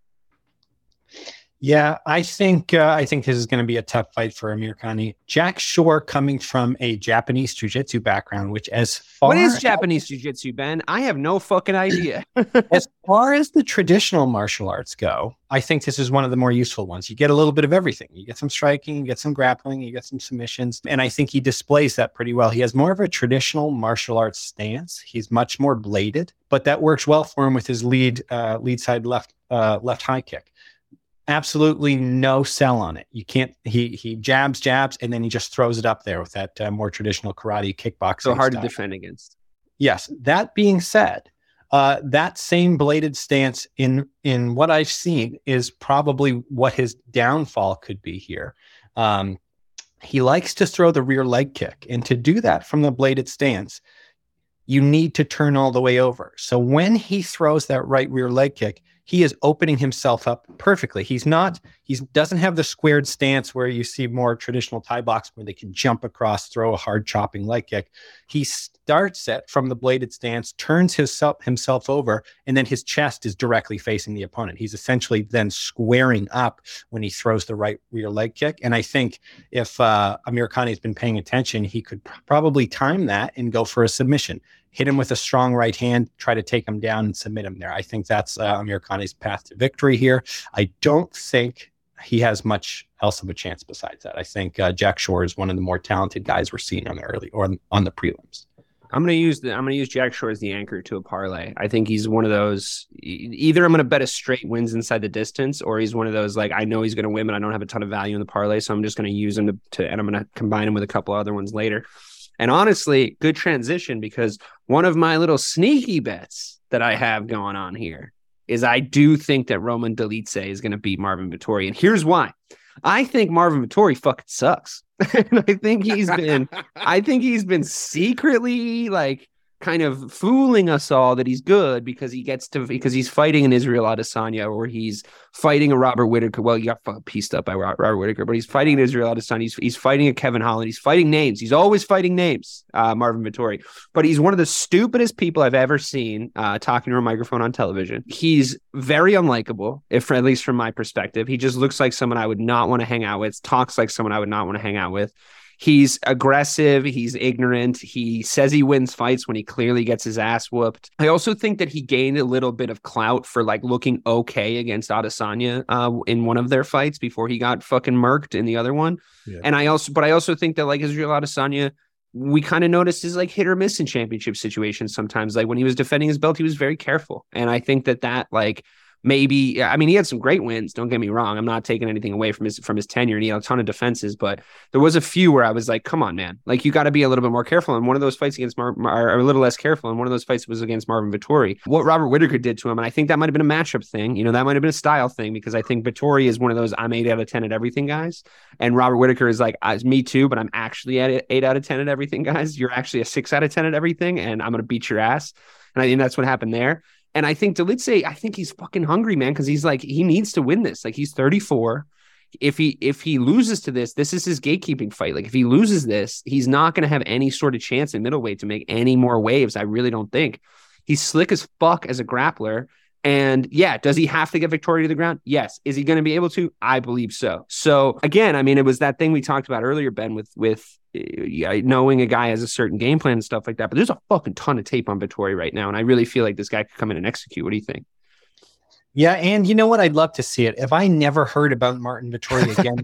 [SPEAKER 11] Yeah, I think uh, I think this is going to be a tough fight for Amir Khani. Jack Shore coming from a Japanese jiu-jitsu background, which as far
[SPEAKER 9] What is
[SPEAKER 11] as,
[SPEAKER 9] Japanese jiu-jitsu, Ben? I have no fucking idea.
[SPEAKER 11] As far as the traditional martial arts go, I think this is one of the more useful ones. You get a little bit of everything. You get some striking, you get some grappling, you get some submissions, and I think he displays that pretty well. He has more of a traditional martial arts stance. He's much more bladed, but that works well for him with his lead uh, lead side left uh, left high kick. Absolutely no sell on it. You can't, he he jabs, jabs, and then he just throws it up there with that uh, more traditional karate kickboxing.
[SPEAKER 9] So hard
[SPEAKER 11] style.
[SPEAKER 9] to defend against.
[SPEAKER 11] Yes. That being said, uh, that same bladed stance in, in what I've seen is probably what his downfall could be here. Um, he likes to throw the rear leg kick, and to do that from the bladed stance, you need to turn all the way over. So when he throws that right rear leg kick, he is opening himself up perfectly. He's not, he doesn't have the squared stance where you see more traditional Thai box where they can jump across, throw a hard chopping leg kick. He starts it from the bladed stance, turns himself, himself over, and then his chest is directly facing the opponent. He's essentially then squaring up when he throws the right rear leg kick. And I think if uh, Amir Khani has been paying attention, he could pr- probably time that and go for a submission. Hit him with a strong right hand, try to take him down and submit him there. I think that's uh, Amir Khani's path to victory here. I don't think he has much else of a chance besides that. I think uh, Jack Shore is one of the more talented guys we're seeing on the early or on, on the prelims.
[SPEAKER 9] I'm gonna use the I'm gonna use Jack Shore as the anchor to a parlay. I think he's one of those. Either I'm gonna bet a straight wins inside the distance, or he's one of those like I know he's gonna win, but I don't have a ton of value in the parlay, so I'm just gonna use him to, to and I'm gonna combine him with a couple other ones later. And honestly, good transition, because one of my little sneaky bets that I have going on here is I do think that Roman Dolidze is going to beat Marvin Vettori. And here's why. I think Marvin Vettori fucking sucks. And I think he's been, I think he's been secretly like kind of fooling us all that he's good because he gets to, because he's fighting an Israel Adesanya, or he's fighting a Robert Whittaker. Well, you got fucking pieced up by Robert Whittaker, but he's fighting an Israel Adesanya. He's, he's fighting a Kevin Holland. He's fighting names. He's always fighting names, uh, Marvin Vettori. But he's one of the stupidest people I've ever seen uh, talking to a microphone on television. He's very unlikable, if at least from my perspective. He just looks like someone I would not want to hang out with, talks like someone I would not want to hang out with. He's aggressive. He's ignorant. He says he wins fights when he clearly gets his ass whooped. I also think that he gained a little bit of clout for like looking okay against Adesanya uh, in one of their fights before he got fucking murked in the other one. Yeah. And I also, but I also think that like Israel Adesanya, we kind of noticed is like hit or miss in championship situations sometimes. Like when he was defending his belt, he was very careful. And I think that that like, maybe, I mean, he had some great wins. Don't get me wrong. I'm not taking anything away from his from his tenure, and he had a ton of defenses. But there was a few where I was like, "Come on, man! Like you got to be a little bit more careful." And one of those fights against Mar, Mar a little less careful. And one of those fights was against Marvin Vettori. What Robert Whittaker did to him, and I think that might have been a matchup thing. You know, that might have been a style thing, because I think Vettori is one of those I'm eight out of ten at everything guys, and Robert Whittaker is like, me too, but I'm actually at eight out of ten at everything guys. You're actually a six out of ten at everything, and I'm gonna beat your ass. And I think that's what happened there. And I think Dolidze, I think he's fucking hungry, man, because he's like, he needs to win this. Like he's thirty-four. If he if he loses to this, this is his gatekeeping fight. Like if he loses this, he's not going to have any sort of chance in middleweight to make any more waves. I really don't think. He's slick as fuck as a grappler. And yeah, does he have to get Vettori to the ground? Yes. Is he going to be able to? I believe so. So again, I mean, it was that thing we talked about earlier, Ben, with with uh, knowing a guy has a certain game plan and stuff like that. But there's a fucking ton of tape on Vettori right now, and I really feel like this guy could come in and execute. What do you think?
[SPEAKER 11] Yeah, and you know what? I'd love to see it. If I never heard about Martin Vettori again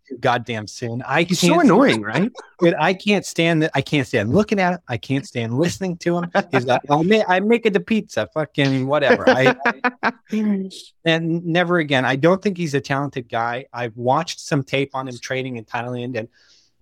[SPEAKER 11] too goddamn soon. I
[SPEAKER 9] He's
[SPEAKER 11] can't
[SPEAKER 9] so annoying, right?
[SPEAKER 11] Dude, I can't stand that. I can't stand looking at it. I can't stand listening to him. He's like, I'll make, I make it the pizza, fucking whatever. I, I, and never again. I don't think he's a talented guy. I've watched some tape on him training in Thailand, and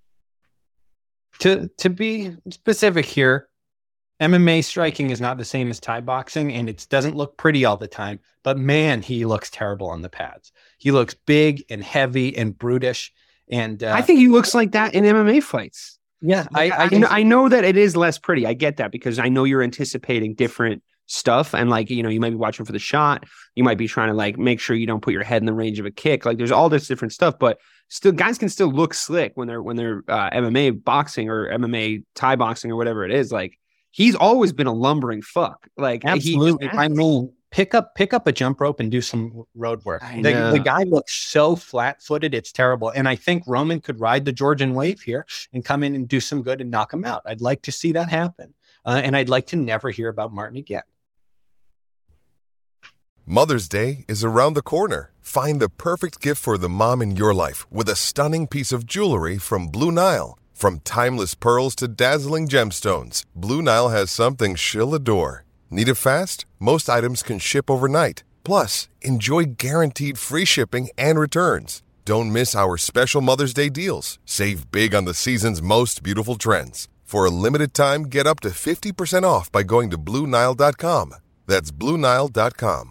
[SPEAKER 11] to to be specific here, M M A striking is not the same as Thai boxing, and it doesn't look pretty all the time. But man, he looks terrible on the pads. He looks big and heavy and brutish. And uh,
[SPEAKER 9] I think he looks like that in M M A fights.
[SPEAKER 11] Yeah,
[SPEAKER 9] I I, I, know, I know that it is less pretty. I get that because I know you're anticipating different stuff, and like you know, you might be watching for the shot. You might be trying to like make sure you don't put your head in the range of a kick. Like there's all this different stuff, but still, guys can still look slick when they're when they're uh, M M A boxing or M M A Thai boxing or whatever it is. Like he's always been a lumbering fuck. Like
[SPEAKER 11] absolutely.
[SPEAKER 9] He,
[SPEAKER 11] I mean, pick up pick up a jump rope and do some road work. The, the guy looks so flat footed, it's terrible. And I think Roman could ride the Georgian wave here and come in and do some good and knock him out. I'd like to see that happen, uh, and I'd like to never hear about Martin again.
[SPEAKER 2] Mother's Day is around the corner. Find the perfect gift for the mom in your life with a stunning piece of jewelry from Blue Nile. From timeless pearls to dazzling gemstones, Blue Nile has something she'll adore. Need it fast? Most items can ship overnight. Plus, enjoy guaranteed free shipping and returns. Don't miss our special Mother's Day deals. Save big on the season's most beautiful trends. For a limited time, get up to fifty percent off by going to Blue Nile dot com. That's Blue Nile dot com.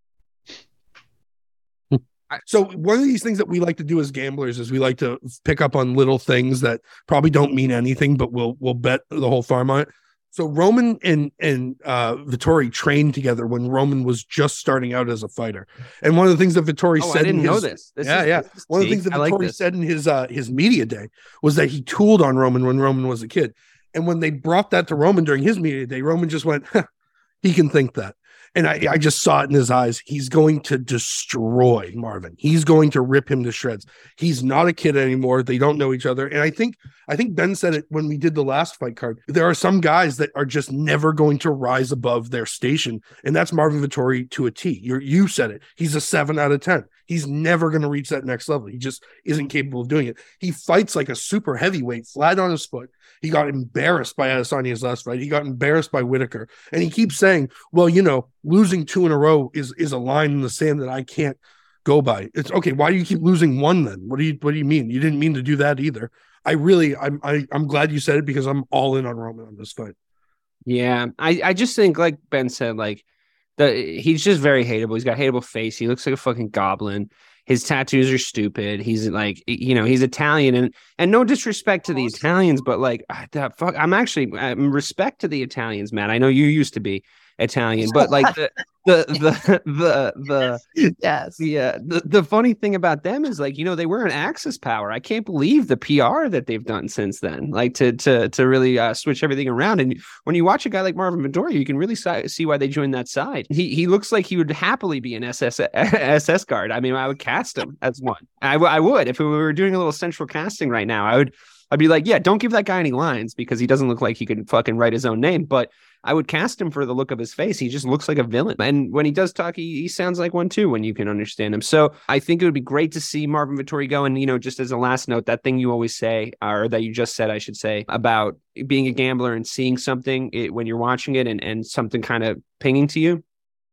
[SPEAKER 10] So one of these things that we like to do as gamblers is we like to pick up on little things that probably don't mean anything, but we'll we'll bet the whole farm on it. So Roman and and uh, Vettori trained together when Roman was just starting out as a fighter. And one of the things that Vettori
[SPEAKER 9] oh,
[SPEAKER 10] said,
[SPEAKER 9] I didn't
[SPEAKER 10] in his,
[SPEAKER 9] know this. this
[SPEAKER 10] yeah,
[SPEAKER 9] is,
[SPEAKER 10] yeah.
[SPEAKER 9] This
[SPEAKER 10] one of the things that Vettori
[SPEAKER 9] like
[SPEAKER 10] said in his uh, his media day was that he tooled on Roman when Roman was a kid. And when they brought that to Roman during his media day, Roman just went, huh, he can think that. And I, I just saw it in his eyes. He's going to destroy Marvin. He's going to rip him to shreds. He's not a kid anymore. They don't know each other. And I think I think Ben said it when we did the last fight card. There are some guys that are just never going to rise above their station. And that's Marvin Vettori to a T. You're, you said it. He's a seven out of ten. He's never going to reach that next level. He just isn't capable of doing it. He fights like a super heavyweight, flat on his foot. He got embarrassed by Adesanya's last fight. He got embarrassed by Whitaker. And he keeps saying, well, you know, losing two in a row is, is a line in the sand that I can't go by. It's okay. Why do you keep losing one then? What do you what do you mean? You didn't mean to do that either. I really I'm I, I'm glad you said it because I'm all in on Roman on this fight.
[SPEAKER 9] Yeah. I, I just think like Ben said, like the he's just very hateable. He's got a hateable face. He looks like a fucking goblin. His tattoos are stupid. He's like, you know, he's Italian, and and no disrespect to the Italians, but like, that fuck, I'm actually I'm respect to the Italians, man. I know you used to be Italian, but like the the the the the
[SPEAKER 8] yes,
[SPEAKER 9] yeah. The, the funny thing about them is like, you know, they were an Axis power. I can't believe the P R that they've done since then, like to to to really uh, switch everything around. And when you watch a guy like Marvin Vettori, you can really si- see why they joined that side. He he looks like he would happily be an S S S S guard. I mean, I would cast him as one. I, w- I would if we were doing a little central casting right now. I would. I'd be like, yeah, don't give that guy any lines because he doesn't look like he could fucking write his own name. But I would cast him for the look of his face. He just looks like a villain. And when he does talk, he, he sounds like one too, when you can understand him. So I think it would be great to see Marvin Vettori go. And, you know, just as a last note, that thing you always say, or that you just said, I should say, about being a gambler and seeing something it, when you're watching it and, and something kind of pinging to you.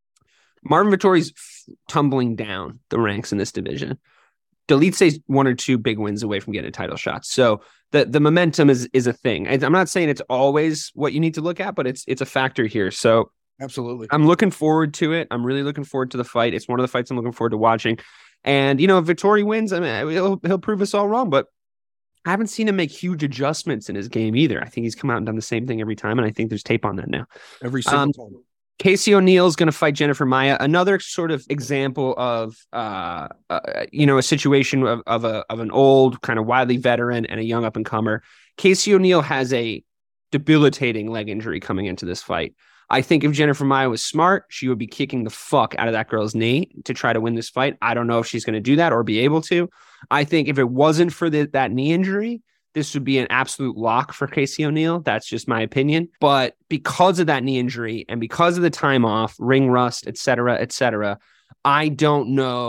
[SPEAKER 9] Marvin Vettori's f- tumbling down the ranks in this division. Dolidze's one or two big wins away from getting a title shot. So the, the momentum is is a thing. I'm not saying it's always what you need to look at, but it's it's a factor here. So
[SPEAKER 10] absolutely,
[SPEAKER 9] I'm looking forward to it. I'm really looking forward to the fight. It's one of the fights I'm looking forward to watching. And, you know, if Vettori wins, I mean, he'll, he'll prove us all wrong, but I haven't seen him make huge adjustments in his game either. I think he's come out and done the same thing every time, and I think there's tape on that now.
[SPEAKER 10] Every single
[SPEAKER 9] um,
[SPEAKER 10] time.
[SPEAKER 9] Casey O'Neill is going to fight Jennifer Maia. Another sort of example of, uh, uh, you know, a situation of, of a of an old kind of wily veteran and a young up and comer. Casey O'Neill has a debilitating leg injury coming into this fight. I think if Jennifer Maia was smart, she would be kicking the fuck out of that girl's knee to try to win this fight. I don't know if she's going to do that or be able to. I think if it wasn't for the, that knee injury, this would be an absolute lock for Casey O'Neill. That's just my opinion. But because of that knee injury and because of the time off, ring rust, et cetera, et cetera, I don't know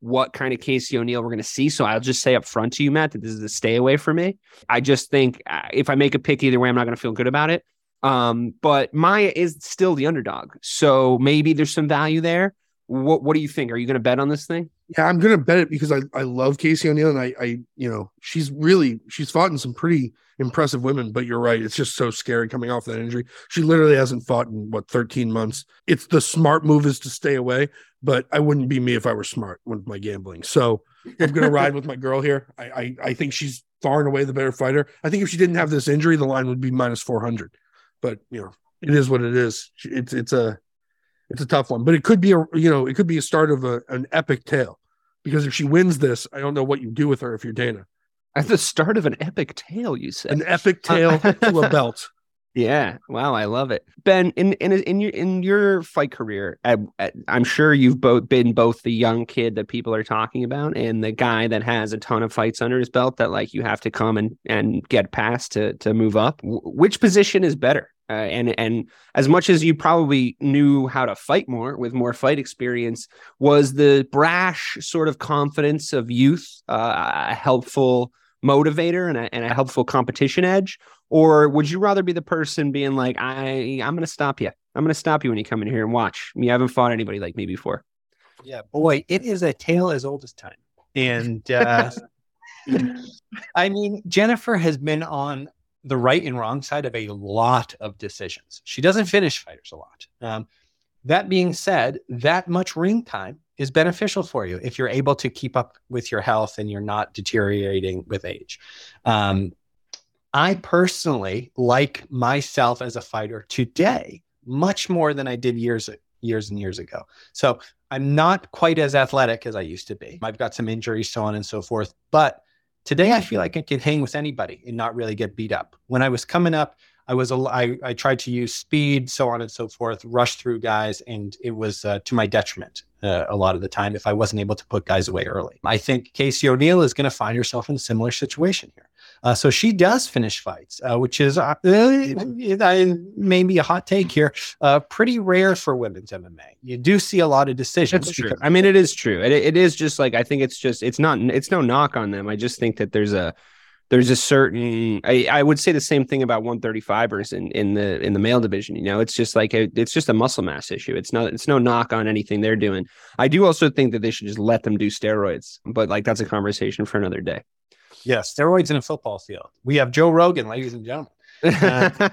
[SPEAKER 9] what kind of Casey O'Neill we're going to see. So I'll just say up front to you, Matt, that this is a stay away for me. I just think uh, if I make a pick either way, I'm not going to feel good about it. Um, but Maya is still the underdog. So maybe there's some value there. What What do you think? Are you going to bet on this thing?
[SPEAKER 10] Yeah, I'm going to bet it because I, I love Casey O'Neill, and I, I, you know, she's really, she's fought in some pretty impressive women, but you're right. It's just so scary coming off that injury. She literally hasn't fought in what, thirteen months. It's the smart move is to stay away, but I wouldn't be me if I were smart with my gambling. So I'm going to ride with my girl here. I, I, I think she's far and away the better fighter. I think if she didn't have this injury, the line would be minus four hundred, but you know, it is what it is. It's, it's a, it's a tough one, but it could be a, you know, it could be a start of a, an epic tale, because if she wins this, I don't know what you do with her if you're Dana.
[SPEAKER 9] At the start of an epic tale, you said.
[SPEAKER 10] An epic tale to a belt.
[SPEAKER 9] Yeah. Wow. I love it. Ben, in in in your in your fight career, I, I'm sure you've both been both the young kid that people are talking about and the guy that has a ton of fights under his belt that like you have to come and, and get past to to move up. W- which position is better? Uh, and and as much as you probably knew how to fight more with more fight experience, was the brash sort of confidence of youth uh, a helpful motivator and a, and a helpful competition edge? Or would you rather be the person being like, I, I'm going to stop you. I'm going to stop you when you come in here and watch. You haven't fought anybody like me before.
[SPEAKER 11] Yeah, boy, it is a tale as old as time. And uh, I mean, Jennifer has been on the right and wrong side of a lot of decisions. She doesn't finish fighters a lot. Um, that being said, that much ring time is beneficial for you if you're able to keep up with your health and you're not deteriorating with age. Um, I personally like myself as a fighter today much more than I did years, years and years ago. So I'm not quite as athletic as I used to be. I've got some injuries, so on and so forth. But today I feel like I can hang with anybody and not really get beat up. When I was coming up, I was a, I, I tried to use speed, so on and so forth, rush through guys, and it was uh, to my detriment uh, a lot of the time if I wasn't able to put guys away early. I think Casey O'Neill is going to find herself in a similar situation here. Uh, so she does finish fights, uh, which is uh, maybe a hot take here, uh, pretty rare for women's M M A. You do see a lot of decisions.
[SPEAKER 9] That's true. I mean, it is true. It, it is just like, I think it's just, it's not, it's no knock on them. I just think that there's a, there's a certain, I, I would say the same thing about one thirty-fivers in, in the, in the male division. You know, it's just like, a, it's just a muscle mass issue. It's not, it's no knock on anything they're doing. I do also think that they should just let them do steroids, but like, that's a conversation for another day.
[SPEAKER 11] Yeah, steroids in a football field. We have Joe Rogan, ladies and gentlemen. Uh,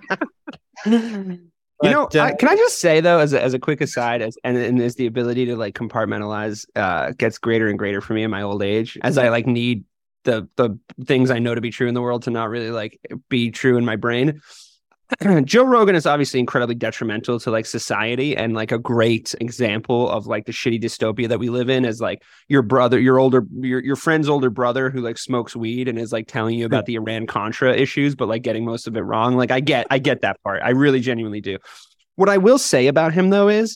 [SPEAKER 9] you know, uh, I, can I just say though, as a, as a quick aside, as and, and as the ability to like compartmentalize uh, gets greater and greater for me in my old age, as I like need the the things I know to be true in the world to not really like be true in my brain. Joe Rogan is obviously incredibly detrimental to like society and like a great example of like the shitty dystopia that we live in, as like your brother, your older, your, your friend's older brother who like smokes weed and is like telling you about the Iran Contra issues, but like getting most of it wrong. Like I get, I get that part. I really genuinely do. What I will say about him though is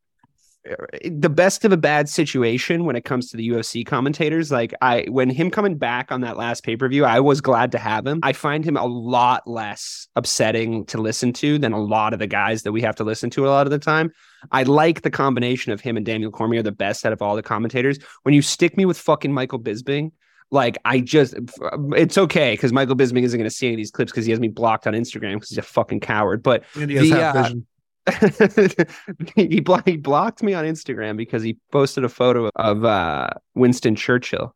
[SPEAKER 9] the best of a bad situation when it comes to the U F C commentators. Like I, when him coming back on that last pay-per-view, I was glad to have him. I find him a lot less upsetting to listen to than a lot of the guys that we have to listen to a lot of the time. I like the combination of him and Daniel Cormier, the best out of all the commentators. When you stick me with fucking Michael Bisping, like I just, it's okay because Michael Bisping isn't going to see any of these clips because he has me blocked on Instagram because he's a fucking coward. But
[SPEAKER 10] and he has
[SPEAKER 9] the,
[SPEAKER 10] half
[SPEAKER 9] uh,
[SPEAKER 10] vision.
[SPEAKER 9] he, blo- he blocked me on Instagram because he posted a photo of uh, Winston Churchill,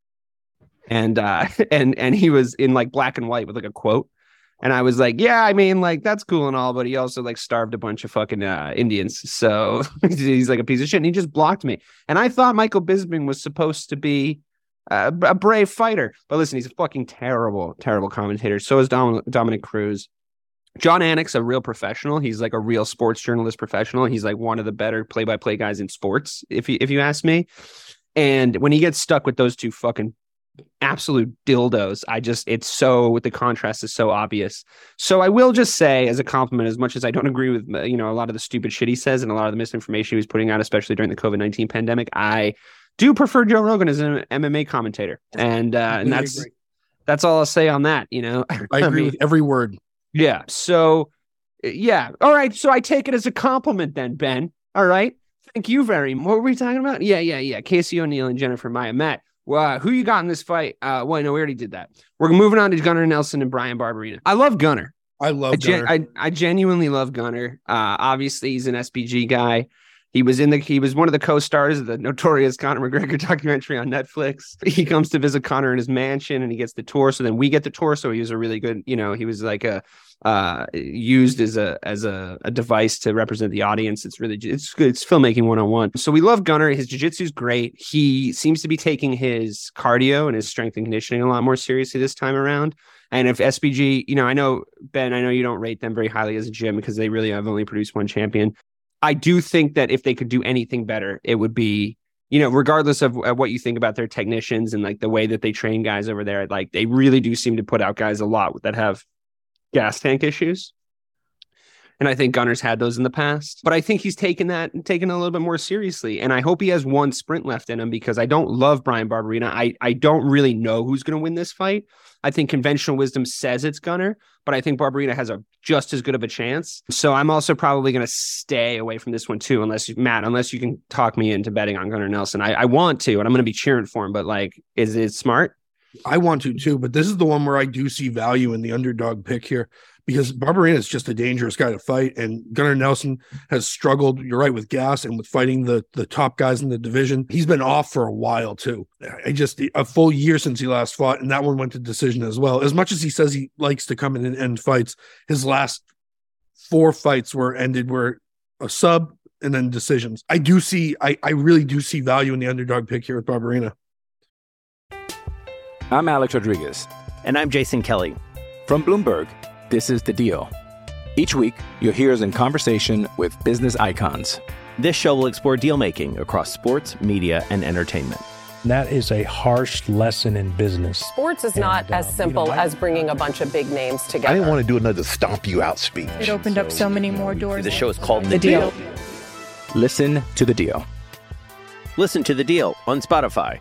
[SPEAKER 9] and uh, and and he was in like black and white with like a quote, and I was like, yeah, I mean, like that's cool and all, but he also like starved a bunch of fucking uh, Indians, so he's like a piece of shit, and he just blocked me. And I thought Michael Bisping was supposed to be uh, a brave fighter, but listen, he's a fucking terrible, terrible commentator. So is Dom- Dominic Cruz. John Anik's a real professional. He's like a real sports journalist professional. He's like one of the better play-by-play guys in sports, if you, if you ask me. And when he gets stuck with those two fucking absolute dildos, I just, it's so, the contrast is so obvious. So I will just say as a compliment, as much as I don't agree with, you know, a lot of the stupid shit he says and a lot of the misinformation he was putting out, especially during the COVID nineteen pandemic, I do prefer Joe Rogan as an M M A commentator. And, uh, and that's, that's all I'll say on that, you know.
[SPEAKER 10] I agree I mean, with every word.
[SPEAKER 9] Yeah. So, yeah. All right. So I take it as a compliment then, Ben. All right. Thank you very much. What were we talking about? Yeah, yeah, yeah. Casey O'Neill and Jennifer Maya. Matt, well, who you got in this fight? Uh, well, no, we already did that. We're moving on to Gunnar Nelson and Brian Barberena. I love Gunnar.
[SPEAKER 10] I love
[SPEAKER 9] I, gen-
[SPEAKER 10] Gunnar.
[SPEAKER 9] I, I genuinely love Gunnar. Uh, obviously, he's an S P G guy. He was in the he was one of the co-stars of the notorious Conor McGregor documentary on Netflix. He comes to visit Conor in his mansion and he gets the tour. So then we get the tour. So he was a really good, you know, he was like a uh used as a as a, a device to represent the audience. It's really it's good. It's filmmaking one oh one. So we love Gunnar. His jiu-jitsu is great. He seems to be taking his cardio and his strength and conditioning a lot more seriously this time around. And if S P G, you know, I know, Ben, I know you don't rate them very highly as a gym because they really have only produced one champion. I do think that if they could do anything better, it would be, you know, regardless of, of what you think about their technicians and like the way that they train guys over there, like they really do seem to put out guys a lot that have gas tank issues. And I think Gunnar's had those in the past, but I think he's taken that and taken it a little bit more seriously. And I hope he has one sprint left in him because I don't love Brian Barberena. I, I don't really know who's going to win this fight. I think conventional wisdom says it's Gunnar, but I think Barberena has a just as good of a chance. So I'm also probably going to stay away from this one too, unless you, Matt, unless you can talk me into betting on Gunnar Nelson. I, I want to, and I'm going to be cheering for him, but like, is it smart?
[SPEAKER 10] I want to too, but this is the one where I do see value in the underdog pick here because Barberena is just a dangerous guy to fight. And Gunnar Nelson has struggled, you're right, with gas and with fighting the, the top guys in the division. He's been off for a while too. I just, a full year since he last fought, and that one went to decision as well. As much as he says he likes to come in and end fights, his last four fights were ended were a sub and then decisions. I do see, I, I really do see value in the underdog pick here with Barberena.
[SPEAKER 3] I'm Alex Rodriguez.
[SPEAKER 4] And I'm Jason Kelly.
[SPEAKER 3] From Bloomberg, this is The Deal. Each week, you'll hear us in conversation with business icons.
[SPEAKER 4] This show will explore deal-making across sports, media, and entertainment.
[SPEAKER 5] That is a harsh lesson in business.
[SPEAKER 6] Sports is not
[SPEAKER 5] And, uh,
[SPEAKER 6] as simple
[SPEAKER 5] you know, I-
[SPEAKER 6] as bringing a bunch of big names together.
[SPEAKER 7] I didn't want to do another stomp you out speech.
[SPEAKER 8] It opened up so many more doors.
[SPEAKER 4] The show is called The,
[SPEAKER 8] The
[SPEAKER 4] deal.
[SPEAKER 8] Deal.
[SPEAKER 3] Listen to The Deal.
[SPEAKER 4] Listen to The Deal on Spotify.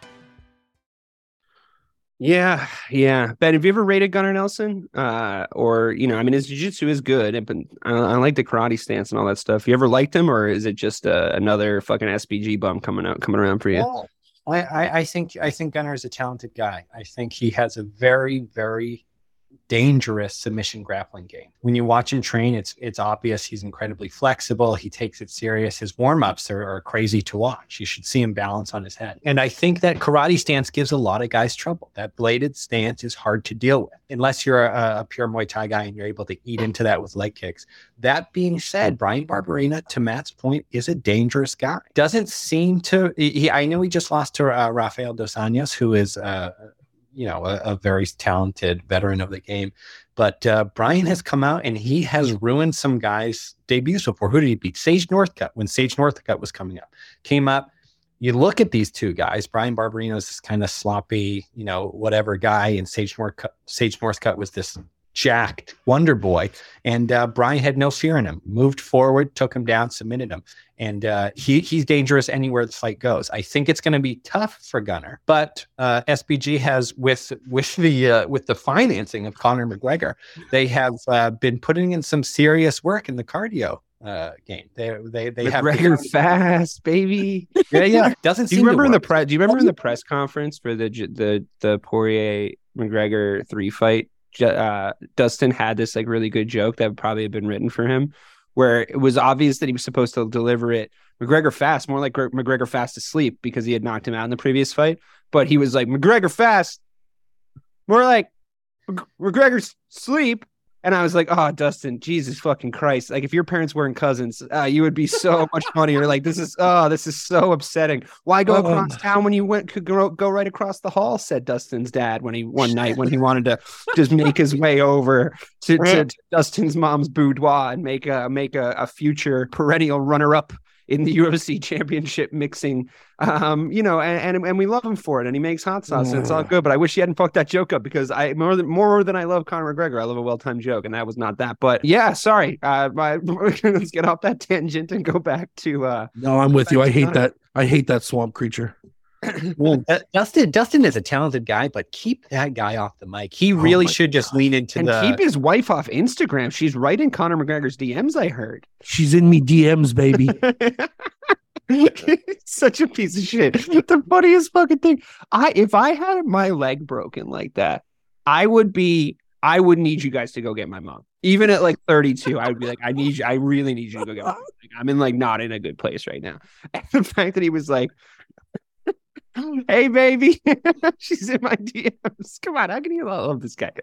[SPEAKER 9] Yeah, yeah. Ben, have you ever rated Gunnar Nelson? Uh, or, you know, I mean, his jiu-jitsu is good, but I, I like the karate stance and all that stuff. You ever liked him, or is it just uh, another fucking S P G bum coming out, coming around for you?
[SPEAKER 11] Well, I, I, I think I think Gunnar is a talented guy. I think he has a very, very dangerous submission grappling game. When you watch him train, it's it's obvious he's incredibly flexible. He takes it serious. His warm-ups are, are crazy to watch. You should see him balance on his head. And I think that karate stance gives a lot of guys trouble. That bladed stance is hard to deal with unless you're a, a pure Muay Thai guy and you're able to eat into that with leg kicks. That being said, Brian Barberena, to Matt's point, is a dangerous guy. Doesn't seem to, he, I know he just lost to uh, Rafael Dos Anjos, who is uh, you know, a, a very talented veteran of the game. But uh, Brian has come out and he has ruined some guys' debuts before. Who did he beat? Sage Northcutt, when Sage Northcutt was coming up. Came up. You look at these two guys. Brian Barberena is this kind of sloppy, you know, whatever guy. And Sage Northcutt, Sage Northcutt was this jacked wonder boy. And uh, Brian had no fear in him. Moved forward, took him down, submitted him. And uh, he he's dangerous anywhere the fight goes. I think it's going to be tough for Gunnar, but uh, S P G has with with the uh, with the financing of Conor McGregor, they have uh, been putting in some serious work in the cardio uh, game. They they they have
[SPEAKER 9] McGregor fast, baby.
[SPEAKER 11] Yeah, yeah. Doesn't
[SPEAKER 9] do you
[SPEAKER 11] seem
[SPEAKER 9] remember
[SPEAKER 11] to
[SPEAKER 9] in the
[SPEAKER 11] work.
[SPEAKER 9] press? Do you remember in the press conference for the the the Poirier McGregor three fight? Uh, Dustin had this like really good joke that would probably have been written for him, where it was obvious that he was supposed to deliver it McGregor fast, more like McGregor fast asleep because he had knocked him out in the previous fight. But he was like, McGregor fast, more like McGregor sleep. And I was like, oh, Dustin, Jesus fucking Christ. Like, if your parents weren't cousins, uh, you would be so much funnier. Like, this is, oh, this is so upsetting. Why go across town when you went could go, go right across the hall, said Dustin's dad when he, one night when he wanted to just make his way over to, to, to Dustin's mom's boudoir and make a, make a, a future perennial runner-up in the U F C championship mixing, um, you know, and, and and we love him for it, and he makes hot sauce, and it's all good. But I wish he hadn't fucked that joke up because I more than more than I love Conor McGregor, I love a well-timed joke, and that was not that. But yeah, sorry, uh, my, let's get off that tangent and go back to. Uh,
[SPEAKER 10] no, I'm with you. I hate that. I hate that swamp creature.
[SPEAKER 11] Well, uh, Dustin Dustin is a talented guy, but keep that guy off the mic. He really oh should God. just lean into
[SPEAKER 9] and
[SPEAKER 11] the
[SPEAKER 9] keep his wife off Instagram. She's right in Conor McGregor's D Ms. I heard
[SPEAKER 10] she's in me D Ms, baby.
[SPEAKER 9] He's such a piece of shit. The funniest fucking thing. I if I had my leg broken like that, I would be. I would need you guys to go get my mom. Even at like thirty-two, I would be like, I need you. I really need you to go get my mom. Like, I'm in like not in a good place right now. And the fact that he was like, "Hey, baby," she's in my D Ms. Come on, how can you love this guy?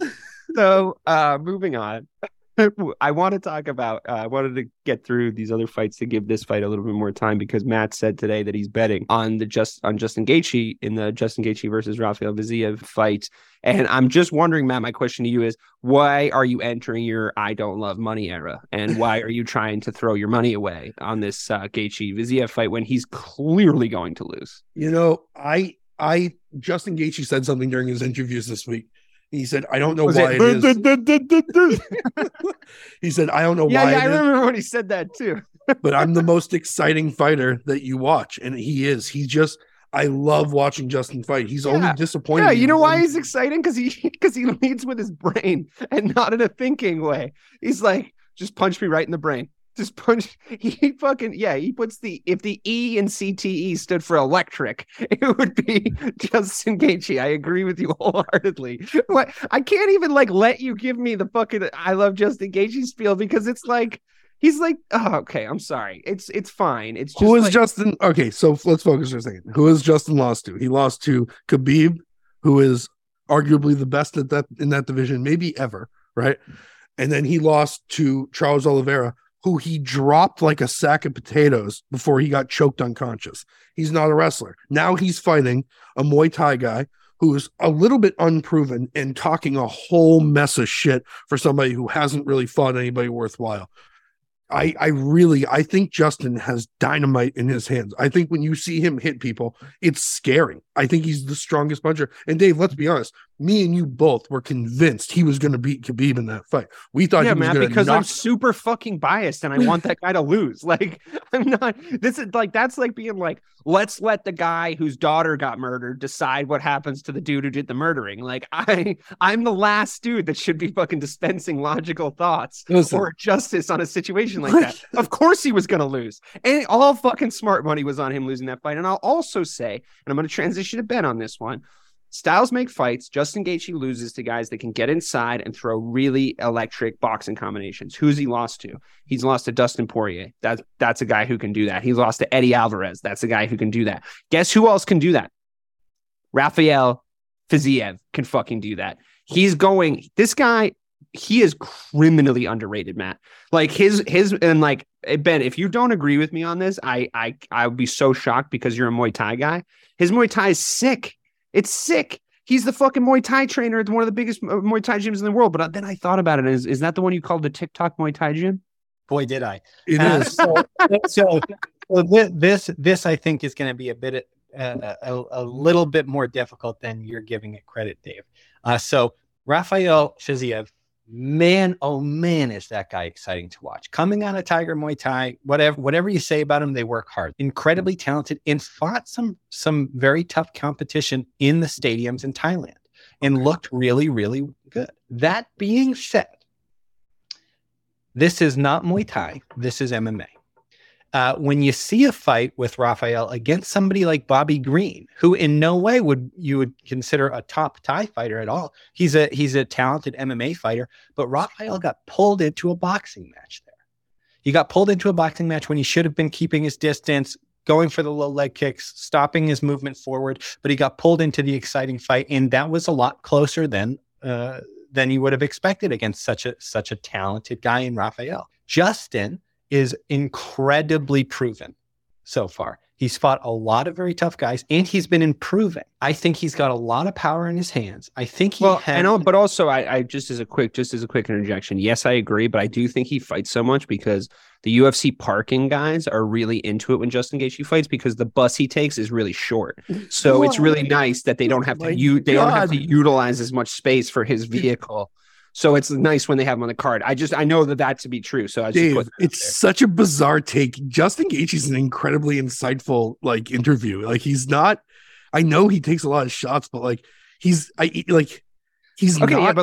[SPEAKER 9] So, uh, moving on. I want to talk about, uh, I wanted to get through these other fights to give this fight a little bit more time because Matt said today that he's betting on the just on Justin Gaethje in the Justin Gaethje versus Rafael Fiziev fight. And I'm just wondering, Matt, my question to you is, why are you entering your I don't love money era? And why are you trying to throw your money away on this uh, Gaethje Fiziev fight when he's clearly going to lose?
[SPEAKER 10] You know, I, I, Justin Gaethje said something during his interviews this week. He said, I don't know Was why it, it is. He said, I don't know
[SPEAKER 9] yeah,
[SPEAKER 10] why.
[SPEAKER 9] Yeah,
[SPEAKER 10] it
[SPEAKER 9] I remember
[SPEAKER 10] is,
[SPEAKER 9] when he said that too.
[SPEAKER 10] But I'm the most exciting fighter that you watch. And he is. He just, I love watching Justin fight. He's yeah. only disappointed.
[SPEAKER 9] Yeah, you know why he's exciting? Because he because he leads with his brain and not in a thinking way. He's like, just punch me right in the brain. Just punch. He fucking, yeah, he puts the, if the E in C T E stood for electric, it would be Justin Gaethje. I agree with you wholeheartedly. What? I can't even like let you give me the fucking I love Justin Gaethje spiel because it's like, he's like, oh, okay, I'm sorry. It's it's fine. It's just
[SPEAKER 10] Who is
[SPEAKER 9] like,
[SPEAKER 10] Justin? Okay, so let's focus for a second. Who is Justin lost to? He lost to Khabib, who is arguably the best at that in that division, maybe ever, right? And then he lost to Charles Oliveira, who he dropped like a sack of potatoes before he got choked unconscious. He's not a wrestler. Now he's fighting a Muay Thai guy who is a little bit unproven and talking a whole mess of shit for somebody who hasn't really fought anybody worthwhile. I, I really, I think Justin has dynamite in his hands. I think when you see him hit people, it's scary. I think he's the strongest puncher. And Dave, let's be honest, me and you both were convinced he was going to beat Khabib in that fight. We thought
[SPEAKER 9] yeah,
[SPEAKER 10] he was
[SPEAKER 9] man,
[SPEAKER 10] going to
[SPEAKER 9] because
[SPEAKER 10] knock-
[SPEAKER 9] I'm super fucking biased and I want that guy to lose. Like, I'm not, this is like, that's like being like, let's let the guy whose daughter got murdered decide what happens to the dude who did the murdering. Like, I, I'm the last dude that should be fucking dispensing logical thoughts Listen. or justice on a situation like that. Of course he was going to lose. And all fucking smart money was on him losing that fight. And I'll also say, and I'm going to transition to Ben on this one, styles make fights. Justin Gaethje loses to guys that can get inside and throw really electric boxing combinations. Who's he lost to? He's lost to Dustin Poirier. That's, that's a guy who can do that. He's lost to Eddie Alvarez. That's a guy who can do that. Guess who else can do that? Rafael Fiziev can fucking do that. He's going, this guy, he is criminally underrated, Matt. Like his, his, and like, Ben, if you don't agree with me on this, I, I, I would be so shocked because you're a Muay Thai guy. His Muay Thai is sick. It's sick. He's the fucking Muay Thai trainer at one of the biggest Muay Thai gyms in the world. But then I thought about it. Is, is that the one you called the TikTok Muay Thai gym?
[SPEAKER 11] Boy, did I.
[SPEAKER 10] It
[SPEAKER 11] uh,
[SPEAKER 10] is.
[SPEAKER 11] So, so, so this, this I think is going to be a bit, uh, a, a little bit more difficult than you're giving it credit, Dave. Uh, so Rafael Fiziev, man, oh man, is that guy exciting to watch. Coming out of Tiger Muay Thai, whatever, whatever you say about him, they work hard. Incredibly talented and fought some, some very tough competition in the stadiums in Thailand and looked really, really good. That being said, this is not Muay Thai. This is M M A. Uh, when you see a fight with Rafael against somebody like Bobby Green, who in no way would you would consider a top Thai fighter at all, he's a he's a talented M M A fighter, but Rafael got pulled into a boxing match there. He got pulled into a boxing match when he should have been keeping his distance, going for the low leg kicks, stopping his movement forward, but he got pulled into the exciting fight, and that was a lot closer than uh, than you would have expected against such a such a talented guy in Rafael. Justin is incredibly proven so far. He's fought a lot of very tough guys, and he's been improving. I think he's got a lot of power in his hands. I think he
[SPEAKER 9] well,
[SPEAKER 11] had...
[SPEAKER 9] I know, but also I, I just as a quick, just as a quick interjection. Yes, I agree, but I do think he fights so much because the U F C parking guys are really into it when Justin Gaethje fights because the bus he takes is really short. So what? It's really nice that they don't have to you they God. don't have to utilize as much space for his vehicle. So it's nice when they have him on the card. I just I know that that to be true. So I just
[SPEAKER 10] Dave,
[SPEAKER 9] put
[SPEAKER 10] it's
[SPEAKER 9] there.
[SPEAKER 10] Such a bizarre take. Justin Gaethje is an incredibly insightful like interview. Like he's not. I know he takes a lot of shots, but like he's I like he's
[SPEAKER 9] okay.
[SPEAKER 10] Not,
[SPEAKER 9] yeah, but like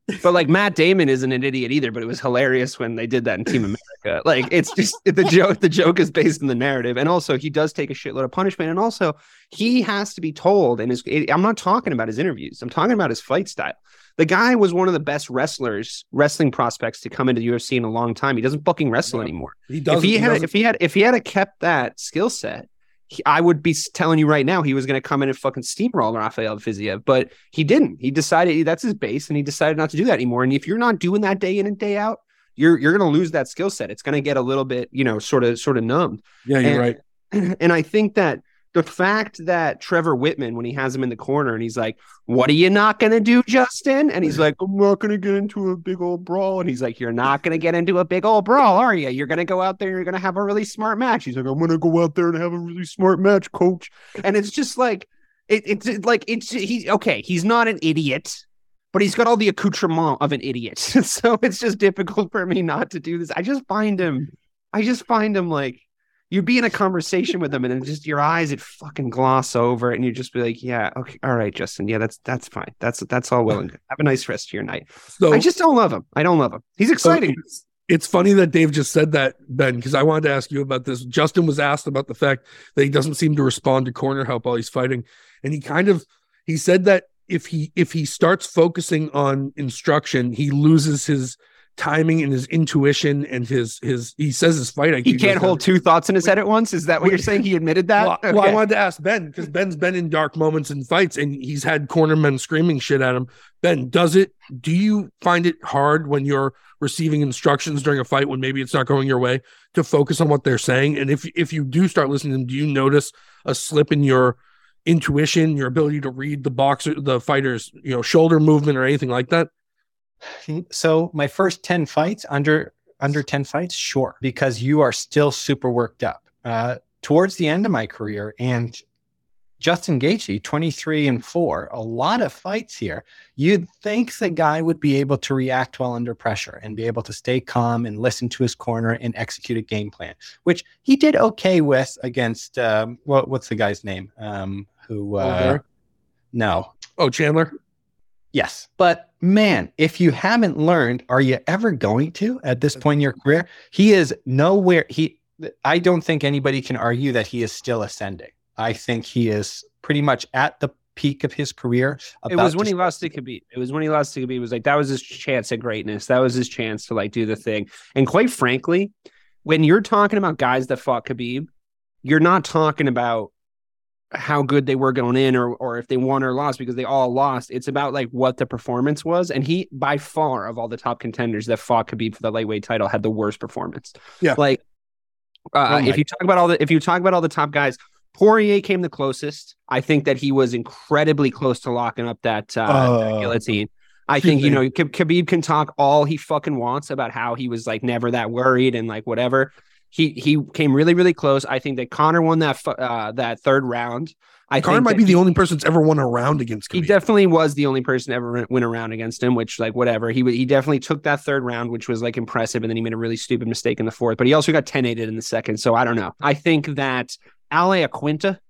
[SPEAKER 9] But like Matt Damon isn't an idiot either, but it was hilarious when they did that in Team America. Like it's just the joke. The joke is based on the narrative. And also he does take a shitload of punishment. And also he has to be told, and his, I'm not talking about his interviews. I'm talking about his fight style. The guy was one of the best wrestlers, wrestling prospects to come into the U F C in a long time. He doesn't fucking wrestle anymore.
[SPEAKER 10] He doesn't.
[SPEAKER 9] If he,
[SPEAKER 10] he
[SPEAKER 9] had,
[SPEAKER 10] doesn't.
[SPEAKER 9] if he had, if he had kept that skill set, He, I would be telling you right now he was going to come in and fucking steamroll Rafael Fiziev, but he didn't. He decided that's his base, and he decided not to do that anymore. And if you're not doing that day in and day out, you're you're going to lose that skill set. It's going to get a little bit, you know, sort of sort of numbed.
[SPEAKER 10] Yeah, you're
[SPEAKER 9] and,
[SPEAKER 10] right.
[SPEAKER 9] And I think that the fact that Trevor Whitman, when he has him in the corner and he's like, "What are you not going to do, Justin?" And he's like, "I'm not going to get into a big old brawl." And he's like, "You're not going to get into a big old brawl, are you? You're going to go out there, you're going to have a really smart match." He's like, "I'm going to go out there and have a really smart match, coach." And it's just like, it, it's like, it's he's okay. He's not an idiot, but he's got all the accoutrement of an idiot. So it's just difficult for me not to do this. I just find him, I just find him like, you'd be in a conversation with them and then just your eyes would fucking gloss over it and you'd just be like, yeah, okay, all right, Justin. Yeah, that's that's fine. That's that's all well and good. Have a nice rest of your night. So, I just don't love him. I don't love him. He's exciting.
[SPEAKER 10] So it's, it's funny that Dave just said that, Ben, because I wanted to ask you about this. Justin was asked about the fact that he doesn't seem to respond to corner help while he's fighting. And he kind of he said that if he if he starts focusing on instruction, he loses his timing and his intuition and his his he says his fight I Q.
[SPEAKER 9] He can't hold two thoughts in his head at once. Is that what you're saying? He admitted that?
[SPEAKER 10] Well, okay. well I wanted to ask Ben, because Ben's been in dark moments in fights and he's had cornermen screaming shit at him. Ben, does it do you find it hard when you're receiving instructions during a fight when maybe it's not going your way to focus on what they're saying? And if if you do start listening to them, do you notice a slip in your intuition, your ability to read the boxer the fighter's, you know, shoulder movement or anything like that?
[SPEAKER 11] So my first ten fights, under under ten fights, sure, because you are still super worked up. Uh, towards the end of my career, and Justin Gaethje, twenty-three and four, a lot of fights here. You'd think the guy would be able to react well under pressure and be able to stay calm and listen to his corner and execute a game plan, which he did okay with against, um, what, what's the guy's name? Um, who? Uh, no.
[SPEAKER 10] Oh, Chandler?
[SPEAKER 11] Yes. But man, if you haven't learned, are you ever going to at this point in your career? He is nowhere. He, I don't think anybody can argue that he is still ascending. I think he is pretty much at the peak of his career.
[SPEAKER 9] It was when he lost to Khabib. It was when he lost to Khabib. It was like, that was his chance at greatness. That was his chance to like do the thing. And quite frankly, when you're talking about guys that fought Khabib, you're not talking about how good they were going in or or if they won or lost, because they all lost. It's about like what the performance was. And he, by far, of all the top contenders that fought Khabib for the lightweight title, had the worst performance.
[SPEAKER 10] Yeah.
[SPEAKER 9] Like uh, oh if you talk about all the if you talk about all the top guys, Poirier came the closest. I think that he was incredibly close to locking up that, uh, uh, that guillotine. I think, you know, Khabib can talk all he fucking wants about how he was like never that worried and like whatever. He he came really, really close. I think that Conor won that uh, that third round. I
[SPEAKER 10] Conor
[SPEAKER 9] think
[SPEAKER 10] might be
[SPEAKER 9] he,
[SPEAKER 10] the only person that's ever won a round against Khabib.
[SPEAKER 9] He definitely was the only person to ever win a round against him, which like whatever. He he definitely took that third round, which was like impressive. And then he made a really stupid mistake in the fourth, but he also got ten eighted in the second. So I don't know. I think that Ale Aquinta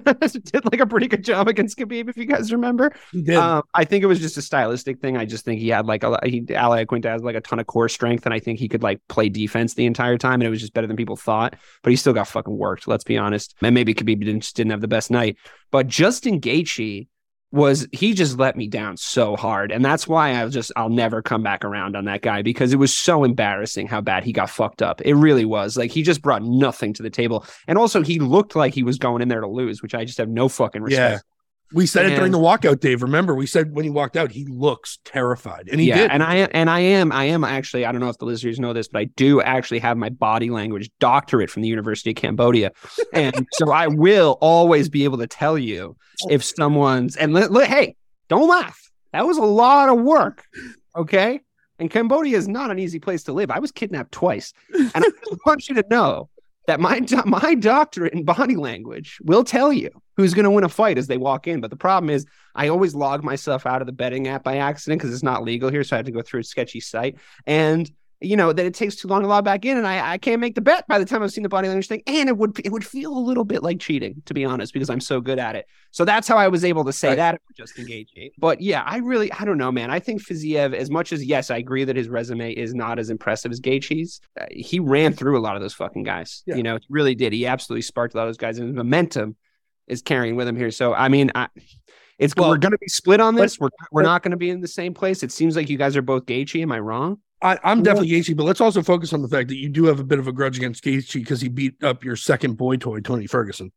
[SPEAKER 9] did like a pretty good job against Khabib, if you guys remember.
[SPEAKER 10] He did.
[SPEAKER 9] Um, I think it was just a stylistic thing. I just think he had like a he Ale Aquinta has like a ton of core strength, and I think he could like play defense the entire time, and it was just better than people thought. But he still got fucking worked. Let's be honest. And maybe Khabib didn't just didn't have the best night, but Justin Gaethje was he just let me down so hard, and that's why I was just I'll never come back around on that guy, because it was so embarrassing how bad he got fucked up. It really was. Like, he just brought nothing to the table, and also he looked like he was going in there to lose, which I just have no fucking respect.
[SPEAKER 10] Yeah. We said
[SPEAKER 9] and,
[SPEAKER 10] it during the walkout, Dave. Remember, we said when he walked out, he looks terrified, and he
[SPEAKER 9] yeah,
[SPEAKER 10] did.
[SPEAKER 9] And I and I am I am actually I don't know if the listeners know this, but I do actually have my body language doctorate from the University of Cambodia, and so I will always be able to tell you if someone's and li- li- hey, don't laugh. That was a lot of work, okay? And Cambodia is not an easy place to live. I was kidnapped twice, and I want you to know that my do- my doctorate in body language will tell you who's going to win a fight as they walk in. But the problem is I always log myself out of the betting app by accident because it's not legal here. So I have to go through a sketchy site. And you know, that it takes too long to log back in, and I, I can't make the bet by the time I've seen the body language thing. And it would it would feel a little bit like cheating, to be honest, because I'm so good at it. So that's how I was able to say right. that for Justin Gaethje. But yeah, I really, I don't know, man. I think Fiziev, as much as, yes, I agree that his resume is not as impressive as Gaethje's, uh, he ran through a lot of those fucking guys. Yeah. You know, he really did. He absolutely sparked a lot of those guys, and his momentum is carrying with him here. So, I mean, I, it's well, we're going to be split on this. But, we're we're but, not going to be in the same place. It seems like you guys are both Gaethje. Am I wrong?
[SPEAKER 10] I, I'm definitely Gaethje, but let's also focus on the fact that you do have a bit of a grudge against Gaethje because he beat up your second boy toy, Tony Ferguson.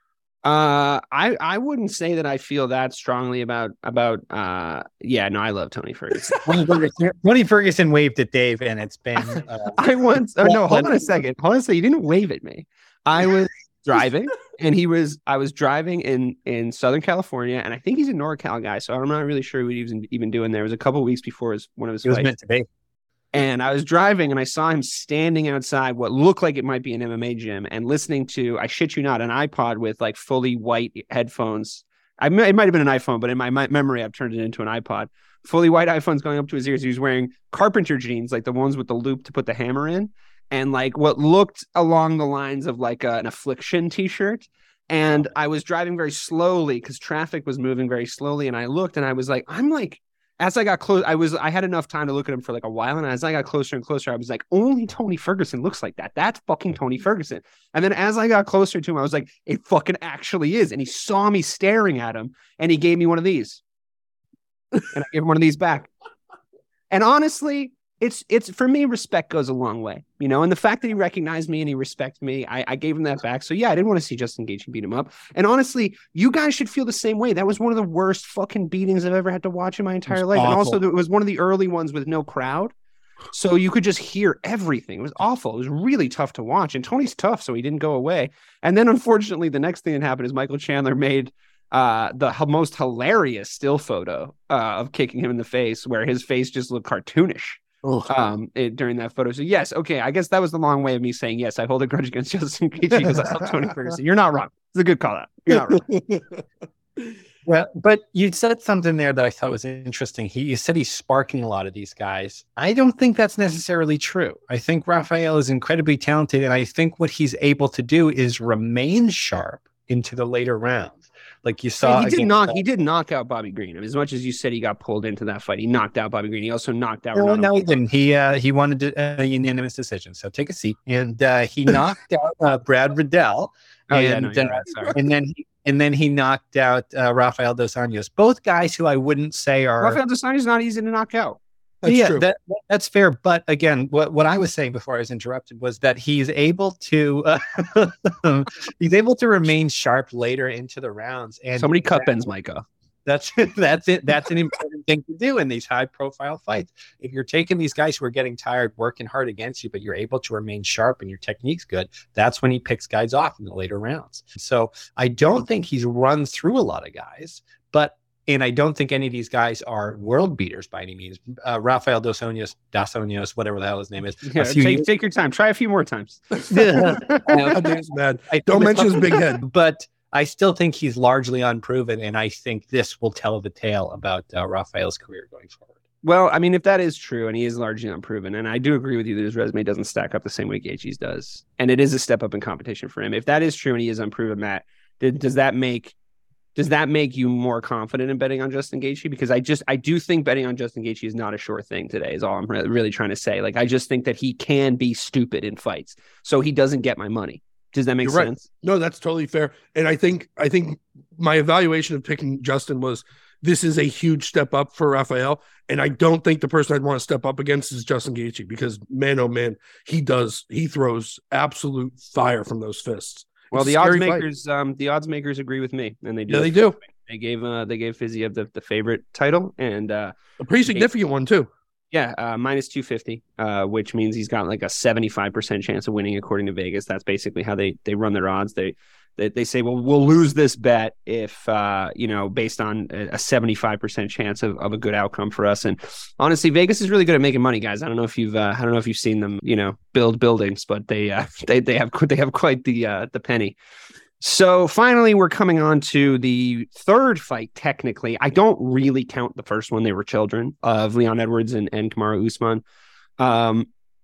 [SPEAKER 9] Uh, I I wouldn't say that I feel that strongly about about. Uh, yeah, no, I love Tony Ferguson.
[SPEAKER 11] Tony Ferguson waved at Dave, and it's been. Uh,
[SPEAKER 9] I once. Oh, no, hold on a second. Hold on a second. You didn't wave at me. I was driving, and he was. I was driving in in Southern California, and I think he's a NorCal guy, so I'm not really sure what he was even doing there. It was a couple of weeks before his one of his.
[SPEAKER 11] It was fights. Meant to be.
[SPEAKER 9] And I was driving and I saw him standing outside what looked like it might be an M M A gym and listening to, I shit you not, an iPod with like fully white headphones. I It might have been an iPhone, but in my, my memory, I've turned it into an iPod. Fully white iPhones going up to his ears. He was wearing carpenter jeans, like the ones with the loop to put the hammer in, and like what looked along the lines of like a, an Affliction t-shirt. And I was driving very slowly because traffic was moving very slowly. And I looked and I was like, I'm like, As I got close, I was I had enough time to look at him for like a while, and as I got closer and closer, I was like, only Tony Ferguson looks like that. That's fucking Tony Ferguson. And then as I got closer to him, I was like, it fucking actually is. And he saw me staring at him, and he gave me one of these, and I gave him one of these back. And honestly, it's it's for me, respect goes a long way, you know. And the fact that he recognized me and he respected me, I, I gave him that back. So yeah, I didn't want to see Justin Gaethje beat him up. And honestly, you guys should feel the same way. That was one of the worst fucking beatings I've ever had to watch in my entire life. Awful. And also, it was one of the early ones with no crowd, so you could just hear everything. It was awful. It was really tough to watch. And Tony's tough, so he didn't go away. And then, unfortunately, the next thing that happened is Michael Chandler made uh, the h- most hilarious still photo uh, of kicking him in the face, where his face just looked cartoonish. Um, it, during that photo. So yes, okay, I guess that was the long way of me saying yes, I hold a grudge against Justin Gaethje because I love Tony Ferguson. You're not wrong. It's a good call out. You're not wrong.
[SPEAKER 11] Well, but you said something there that I thought was interesting. He you said he's sparking a lot of these guys. I don't think that's necessarily true. I think Rafael is incredibly talented, and I think what he's able to do is remain sharp into the later rounds. Like you saw,
[SPEAKER 9] he did knock. He did knock out Bobby Green. As much as you said he got pulled into that fight, he knocked out Bobby Green. He also knocked out.
[SPEAKER 11] Oh no, he didn't. He uh, he wanted a unanimous decision. So take a seat. And uh, he knocked out uh, Brad Riddell.
[SPEAKER 9] Oh
[SPEAKER 11] and,
[SPEAKER 9] yeah, no, you're
[SPEAKER 11] uh,
[SPEAKER 9] right. Sorry.
[SPEAKER 11] And then he, and then he knocked out uh, Rafael dos Anjos. Both guys who I wouldn't say are
[SPEAKER 9] Rafael dos Anjos is not easy to knock out.
[SPEAKER 10] That's
[SPEAKER 11] yeah,
[SPEAKER 10] true.
[SPEAKER 11] That, that's fair. But again, what, what I was saying before I was interrupted was that he's able to uh, he's able to remain sharp later into the rounds. And
[SPEAKER 9] so many cut bends, Micah.
[SPEAKER 11] That's that's it. That's an important thing to do in these high profile fights. If you're taking these guys who are getting tired, working hard against you, but you're able to remain sharp and your technique's good, that's when he picks guys off in the later rounds. So I don't think he's run through a lot of guys, but and I don't think any of these guys are world beaters by any means. Uh, Rafael dos Anjos, dos Anjos, whatever the hell his name is.
[SPEAKER 9] Yeah, take, years- take your time. Try a few more times.
[SPEAKER 10] uh, bad. Don't mention his big head.
[SPEAKER 11] But I still think he's largely unproven, and I think this will tell the tale about uh, Rafael's career going forward.
[SPEAKER 9] Well, I mean, if that is true, and he is largely unproven, and I do agree with you that his resume doesn't stack up the same way Gaethje's does, and it is a step up in competition for him. If that is true and he is unproven, Matt, did, does that make does that make you more confident in betting on Justin Gaethje? Because I just I do think betting on Justin Gaethje is not a sure thing today. Is all I'm re- really trying to say. Like, I just think that he can be stupid in fights, so he doesn't get my money. Does that make
[SPEAKER 10] You're
[SPEAKER 9] sense?
[SPEAKER 10] Right. No, that's totally fair. And I think I think my evaluation of picking Justin was this is a huge step up for Rafael. And I don't think the person I'd want to step up against is Justin Gaethje because, man, oh, man, he does. He throws absolute fire from those fists.
[SPEAKER 9] Well, the odds makers, um, the odds makers agree with me, and they do.
[SPEAKER 10] Yeah, they do.
[SPEAKER 9] They gave uh, they gave Fiziev the, the favorite title, and uh,
[SPEAKER 10] a pretty significant
[SPEAKER 9] they,
[SPEAKER 10] one too.
[SPEAKER 9] Yeah, uh, minus two fifty, uh, which means he's got like a seventy-five percent chance of winning, according to Vegas. That's basically how they they run their odds. They they, they say, well, we'll lose this bet if uh, you know, based on a seventy-five percent chance of, of a good outcome for us. And honestly, Vegas is really good at making money, guys. I don't know if you've uh, I don't know if you've seen them, you know, build buildings, but they uh, they they have they have quite the uh, the penny. So finally, we're coming on to the third fight. Technically, I don't really count the first one. They were children of Leon Edwards and, and Kamaru Usman. Um,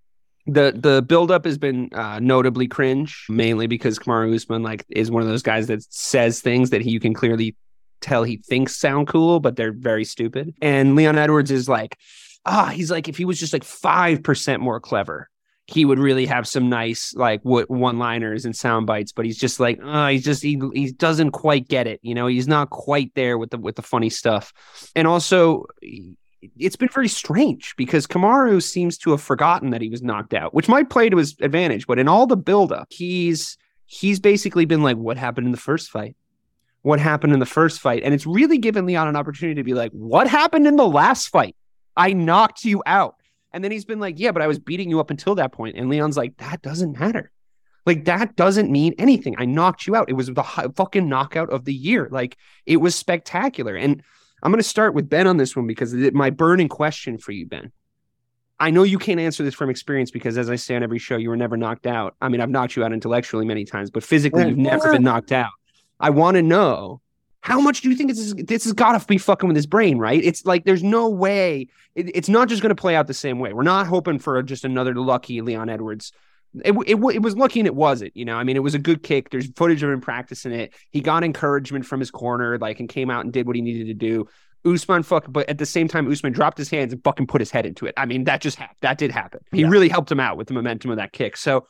[SPEAKER 9] The the buildup has been uh, notably cringe, mainly because Kamaru Usman like is one of those guys that says things that he, you can clearly tell he thinks sound cool, but they're very stupid. And Leon Edwards is like, ah, oh, he's like, if he was just like five percent more clever, he would really have some nice like one-liners and sound bites. But he's just like, oh, he's just he he doesn't quite get it. You know, he's not quite there with the with the funny stuff. And also, it's been very strange because Kamaru seems to have forgotten that he was knocked out, which might play to his advantage. But in all the buildup, he's he's basically been like, what happened in the first fight? What happened in the first fight? And it's really given Leon an opportunity to be like, what happened in the last fight? I knocked you out. And then he's been like, yeah, but I was beating you up until that point. And Leon's like, that doesn't matter. Like, that doesn't mean anything. I knocked you out. It was the fucking knockout of the year. Like, it was spectacular. And I'm going to start with Ben on this one because it, my burning question for you, Ben. I know you can't answer this from experience because, as I say on every show, you were never knocked out. I mean, I've knocked you out intellectually many times, but physically, you've never been knocked out. I want to know, how much do you think this is? This has got to be fucking with his brain, right? It's like there's no way. It, it's not just going to play out the same way. We're not hoping for just another lucky Leon Edwards. It, it, it was lucky and it wasn't. You know, I mean, it was a good kick. There's footage of him practicing it. He got encouragement from his corner, like, and came out and did what he needed to do. Usman fuck, but at the same time, Usman dropped his hands and fucking put his head into it. I mean, that just happened. That did happen. He yeah. really helped him out with the momentum of that kick. So,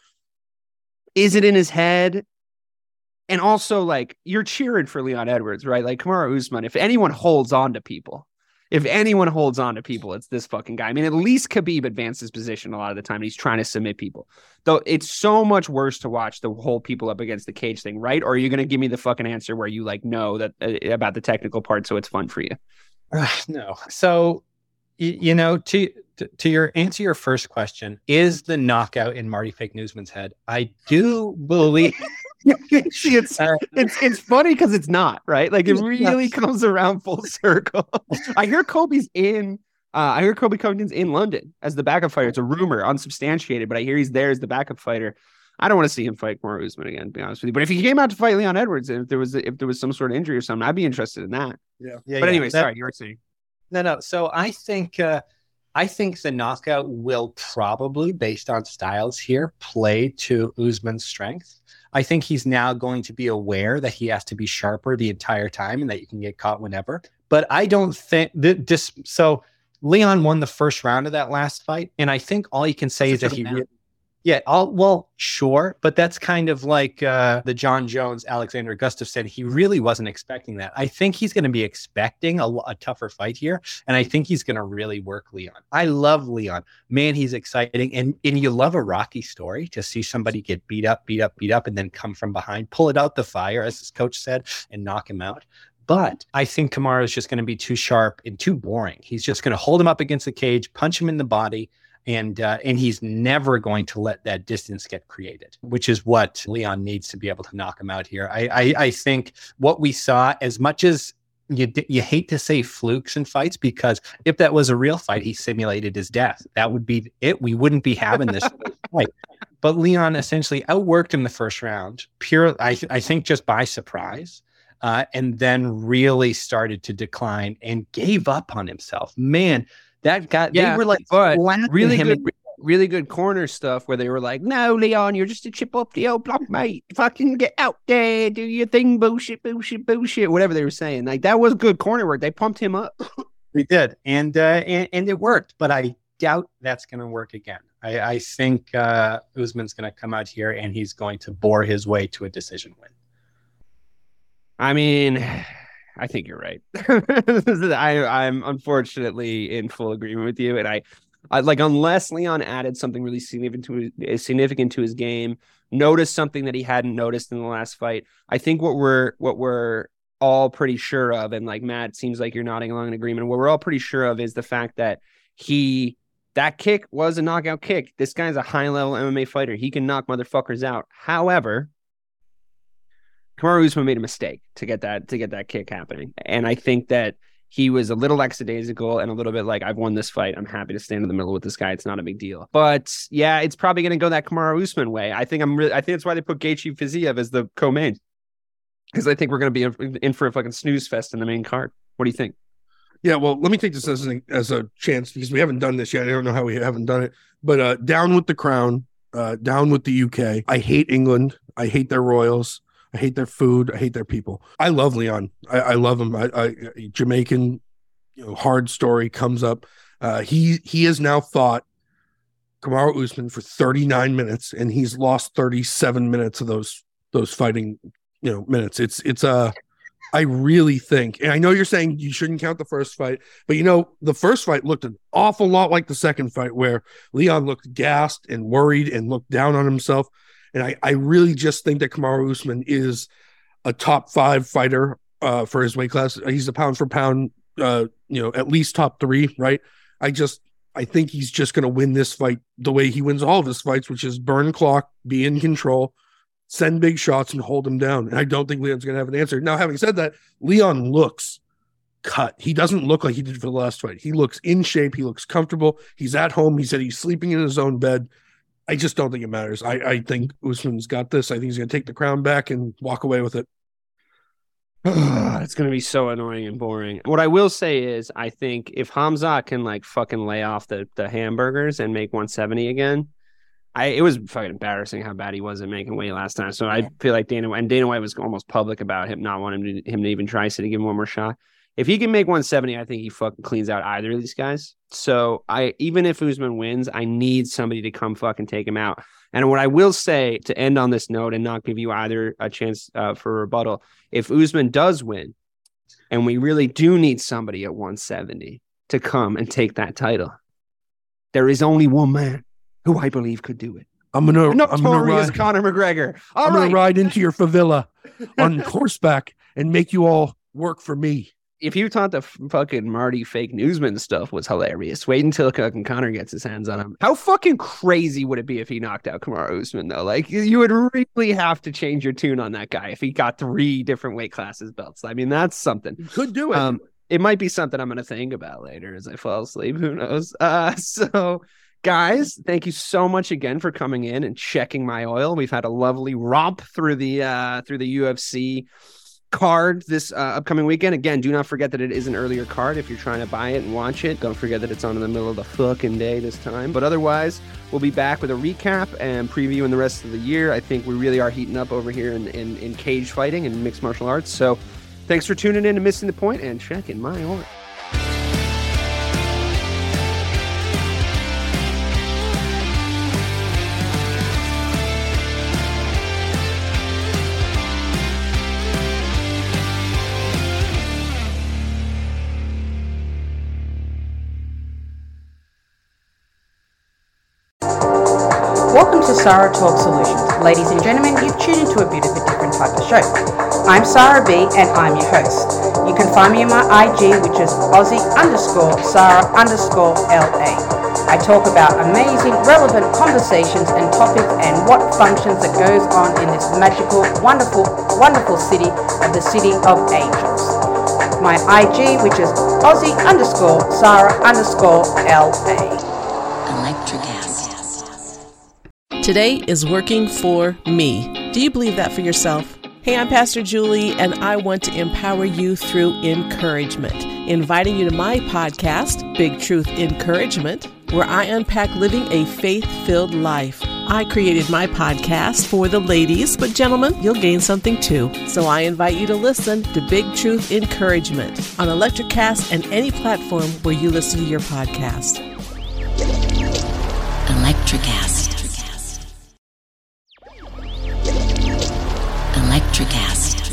[SPEAKER 9] is it in his head? And also, like, you're cheering for Leon Edwards, right? Like, Kamaru Usman, if anyone holds on to people, if anyone holds on to people, it's this fucking guy. I mean, at least Khabib advanced his position a lot of the time, and he's trying to submit people. Though it's so much worse to watch the whole people up against the cage thing, right? Or are you going to give me the fucking answer where you, like, know that uh, about the technical part so it's fun for you?
[SPEAKER 11] Uh, no. So, y- you know, to, to to your answer your first question, is the knockout in Marty Fake Newsman's head? I do believe...
[SPEAKER 9] See, it's, uh, it's it's funny because it's not, right? Like, it really comes around full circle. I hear Colby's in uh I hear Colby Covington's in London as the backup fighter. It's a rumor, unsubstantiated, but I hear he's there as the backup fighter. I don't want to see him fight Kamaru Usman again, to be honest with you. But if he came out to fight Leon Edwards, if there was if there was some sort of injury or something, I'd be interested in that.
[SPEAKER 10] Yeah.
[SPEAKER 11] yeah
[SPEAKER 9] but anyway,
[SPEAKER 11] yeah.
[SPEAKER 9] sorry,
[SPEAKER 11] that,
[SPEAKER 9] you were saying.
[SPEAKER 11] No, no. So I think uh I think the knockout will probably, based on styles here, play to Usman's strength. I think he's now going to be aware that he has to be sharper the entire time and that you can get caught whenever. But I don't think that this. So Leon won the first round of that last fight. And I think all you can say is that he really, yeah, all well, sure. But that's kind of like uh, the John Jones, Alexander Gustafsson. He really wasn't expecting that. I think he's going to be expecting a, a tougher fight here. And I think he's going to really work Leon. I love Leon. Man, he's exciting. And, and you love a Rocky story to see somebody get beat up, beat up, beat up, and then come from behind, pull it out the fire, as his coach said, and knock him out. But I think Kamaru is just going to be too sharp and too boring. He's just going to hold him up against the cage, punch him in the body, and uh, and he's never going to let that distance get created, which is what Leon needs to be able to knock him out here. I I, I think what we saw, as much as you you hate to say flukes in fights, because if that was a real fight, he simulated his death. That would be it. We wouldn't be having this fight. But Leon essentially outworked him the first round, pure, I, I think, just by surprise. Uh, and then really started to decline and gave up on himself. Man, that guy,
[SPEAKER 9] yeah,
[SPEAKER 11] they were like,
[SPEAKER 9] but really
[SPEAKER 11] him
[SPEAKER 9] good,
[SPEAKER 11] and,
[SPEAKER 9] really good corner stuff where they were like, no, Leon, you're just a chip off the old block, mate. Fucking get out there, do your thing, bullshit, bullshit, bullshit, whatever they were saying. Like, that was good corner work. They pumped him up.
[SPEAKER 11] We did. And, uh, and, and it worked, but I doubt that's going to work again. I, I think uh, Usman's going to come out here and he's going to bore his way to a decision win.
[SPEAKER 9] I mean, I think you're right. I, I'm unfortunately in full agreement with you. And I, I like, unless Leon added something really significant to his, significant to his game, noticed something that he hadn't noticed in the last fight. I think what we're, what we're all pretty sure of, and like, Matt, seems like you're nodding along in agreement. What we're all pretty sure of is the fact that he, that kick was a knockout kick. This guy's a high level M M A fighter. He can knock motherfuckers out. However, Kamaru Usman made a mistake to get that to get that kick happening. And I think that he was a little lackadaisical and a little bit like, I've won this fight. I'm happy to stand in the middle with this guy. It's not a big deal. But yeah, it's probably going to go that Kamaru Usman way. I think I'm really, I think that's why they put Gaethje Fiziev as the co-main, because I think we're going to be in, in for a fucking snooze fest in the main card. What do you think?
[SPEAKER 10] Yeah, well, let me take this as a, as a chance because we haven't done this yet. I don't know how we haven't done it, but uh, down with the crown, uh, down with the U K. I hate England. I hate their royals. I hate their food. I hate their people. I love Leon. I, I love him. I, I Jamaican, you know, hard story comes up. Uh, he he has now fought Kamaru Usman for thirty-nine minutes, and he's lost thirty-seven minutes of those those fighting, you know, minutes. It's it's a. Uh, I really think, and I know you're saying you shouldn't count the first fight, but you know, the first fight looked an awful lot like the second fight where Leon looked gassed and worried and looked down on himself. And I, I really just think that Kamaru Usman is a top five fighter uh, for his weight class. He's a pound for pound, uh, you know, at least top three, right? I just, I think he's just going to win this fight the way he wins all of his fights, which is burn clock, be in control, send big shots and hold him down. And I don't think Leon's going to have an answer. Now, having said that, Leon looks cut. He doesn't look like he did for the last fight. He looks in shape. He looks comfortable. He's at home. He said he's sleeping in his own bed. I just don't think it matters. I, I think Usman's got this. I think he's going to take the crown back and walk away with it.
[SPEAKER 9] It's going to be so annoying and boring. What I will say is I think if Hamzat can like fucking lay off the, the hamburgers and make one seventy again, I, it was fucking embarrassing how bad he was at making weight last time. So I feel like Dana and Dana White was almost public about him not wanting him to, him to even try so to give him one more shot. If he can make one seventy, I think he fucking cleans out either of these guys. So I even if Usman wins, I need somebody to come fucking take him out. And what I will say to end on this note and not give you either a chance uh, for a rebuttal, if Usman does win, and we really do need somebody at one seventy to come and take that title, there is only one man who I believe could do it.
[SPEAKER 10] I'm gonna,
[SPEAKER 9] Notorious
[SPEAKER 10] I'm gonna ride,
[SPEAKER 9] Conor McGregor. All
[SPEAKER 10] I'm
[SPEAKER 9] right.
[SPEAKER 10] gonna ride into your favela on horseback and make you all work for me.
[SPEAKER 9] If you thought the f- fucking Marty fake newsman stuff was hilarious, wait until fucking Conor gets his hands on him. How fucking crazy would it be if he knocked out Kamaru Usman, though? Like, you, you would really have to change your tune on that guy if he got three different weight classes belts. I mean, that's something.
[SPEAKER 10] You could do it.
[SPEAKER 9] Um, it might be something I'm going to think about later as I fall asleep. Who knows? Uh, so, guys, thank you so much again for coming in and checking my oil. We've had a lovely romp through the uh, through the U F C card this uh, upcoming weekend. Again, do not forget that it is an earlier card if you're trying to buy it and watch it. Don't forget that it's on in the middle of the fucking day this time. But otherwise, we'll be back with a recap and previewing the rest of the year. I think we really are heating up over here in, in, in cage fighting and mixed martial arts. So thanks for tuning in and missing the point and checking my oil.
[SPEAKER 13] Welcome to Sarah Talk Solutions. Ladies and gentlemen, you've tuned into a bit of a different type of show. I'm Sarah B and I'm your host. You can find me on my I G, which is Aussie underscore Sarah underscore L A. I talk about amazing, relevant conversations and topics and what functions that goes on in this magical, wonderful, wonderful city of the City of Angels. My I G, which is Aussie underscore Sarah underscore L A.
[SPEAKER 14] Electric acid. Today is working for me. Do you believe that for yourself? Hey, I'm Pastor Julie, and I want to empower you through encouragement. Inviting you to my podcast, Big Truth Encouragement, where I unpack living a faith-filled life. I created my podcast for the ladies, but gentlemen, you'll gain something too. So I invite you to listen to Big Truth Encouragement on Electricast and any platform where you listen to your podcast. Electricast. Electricast.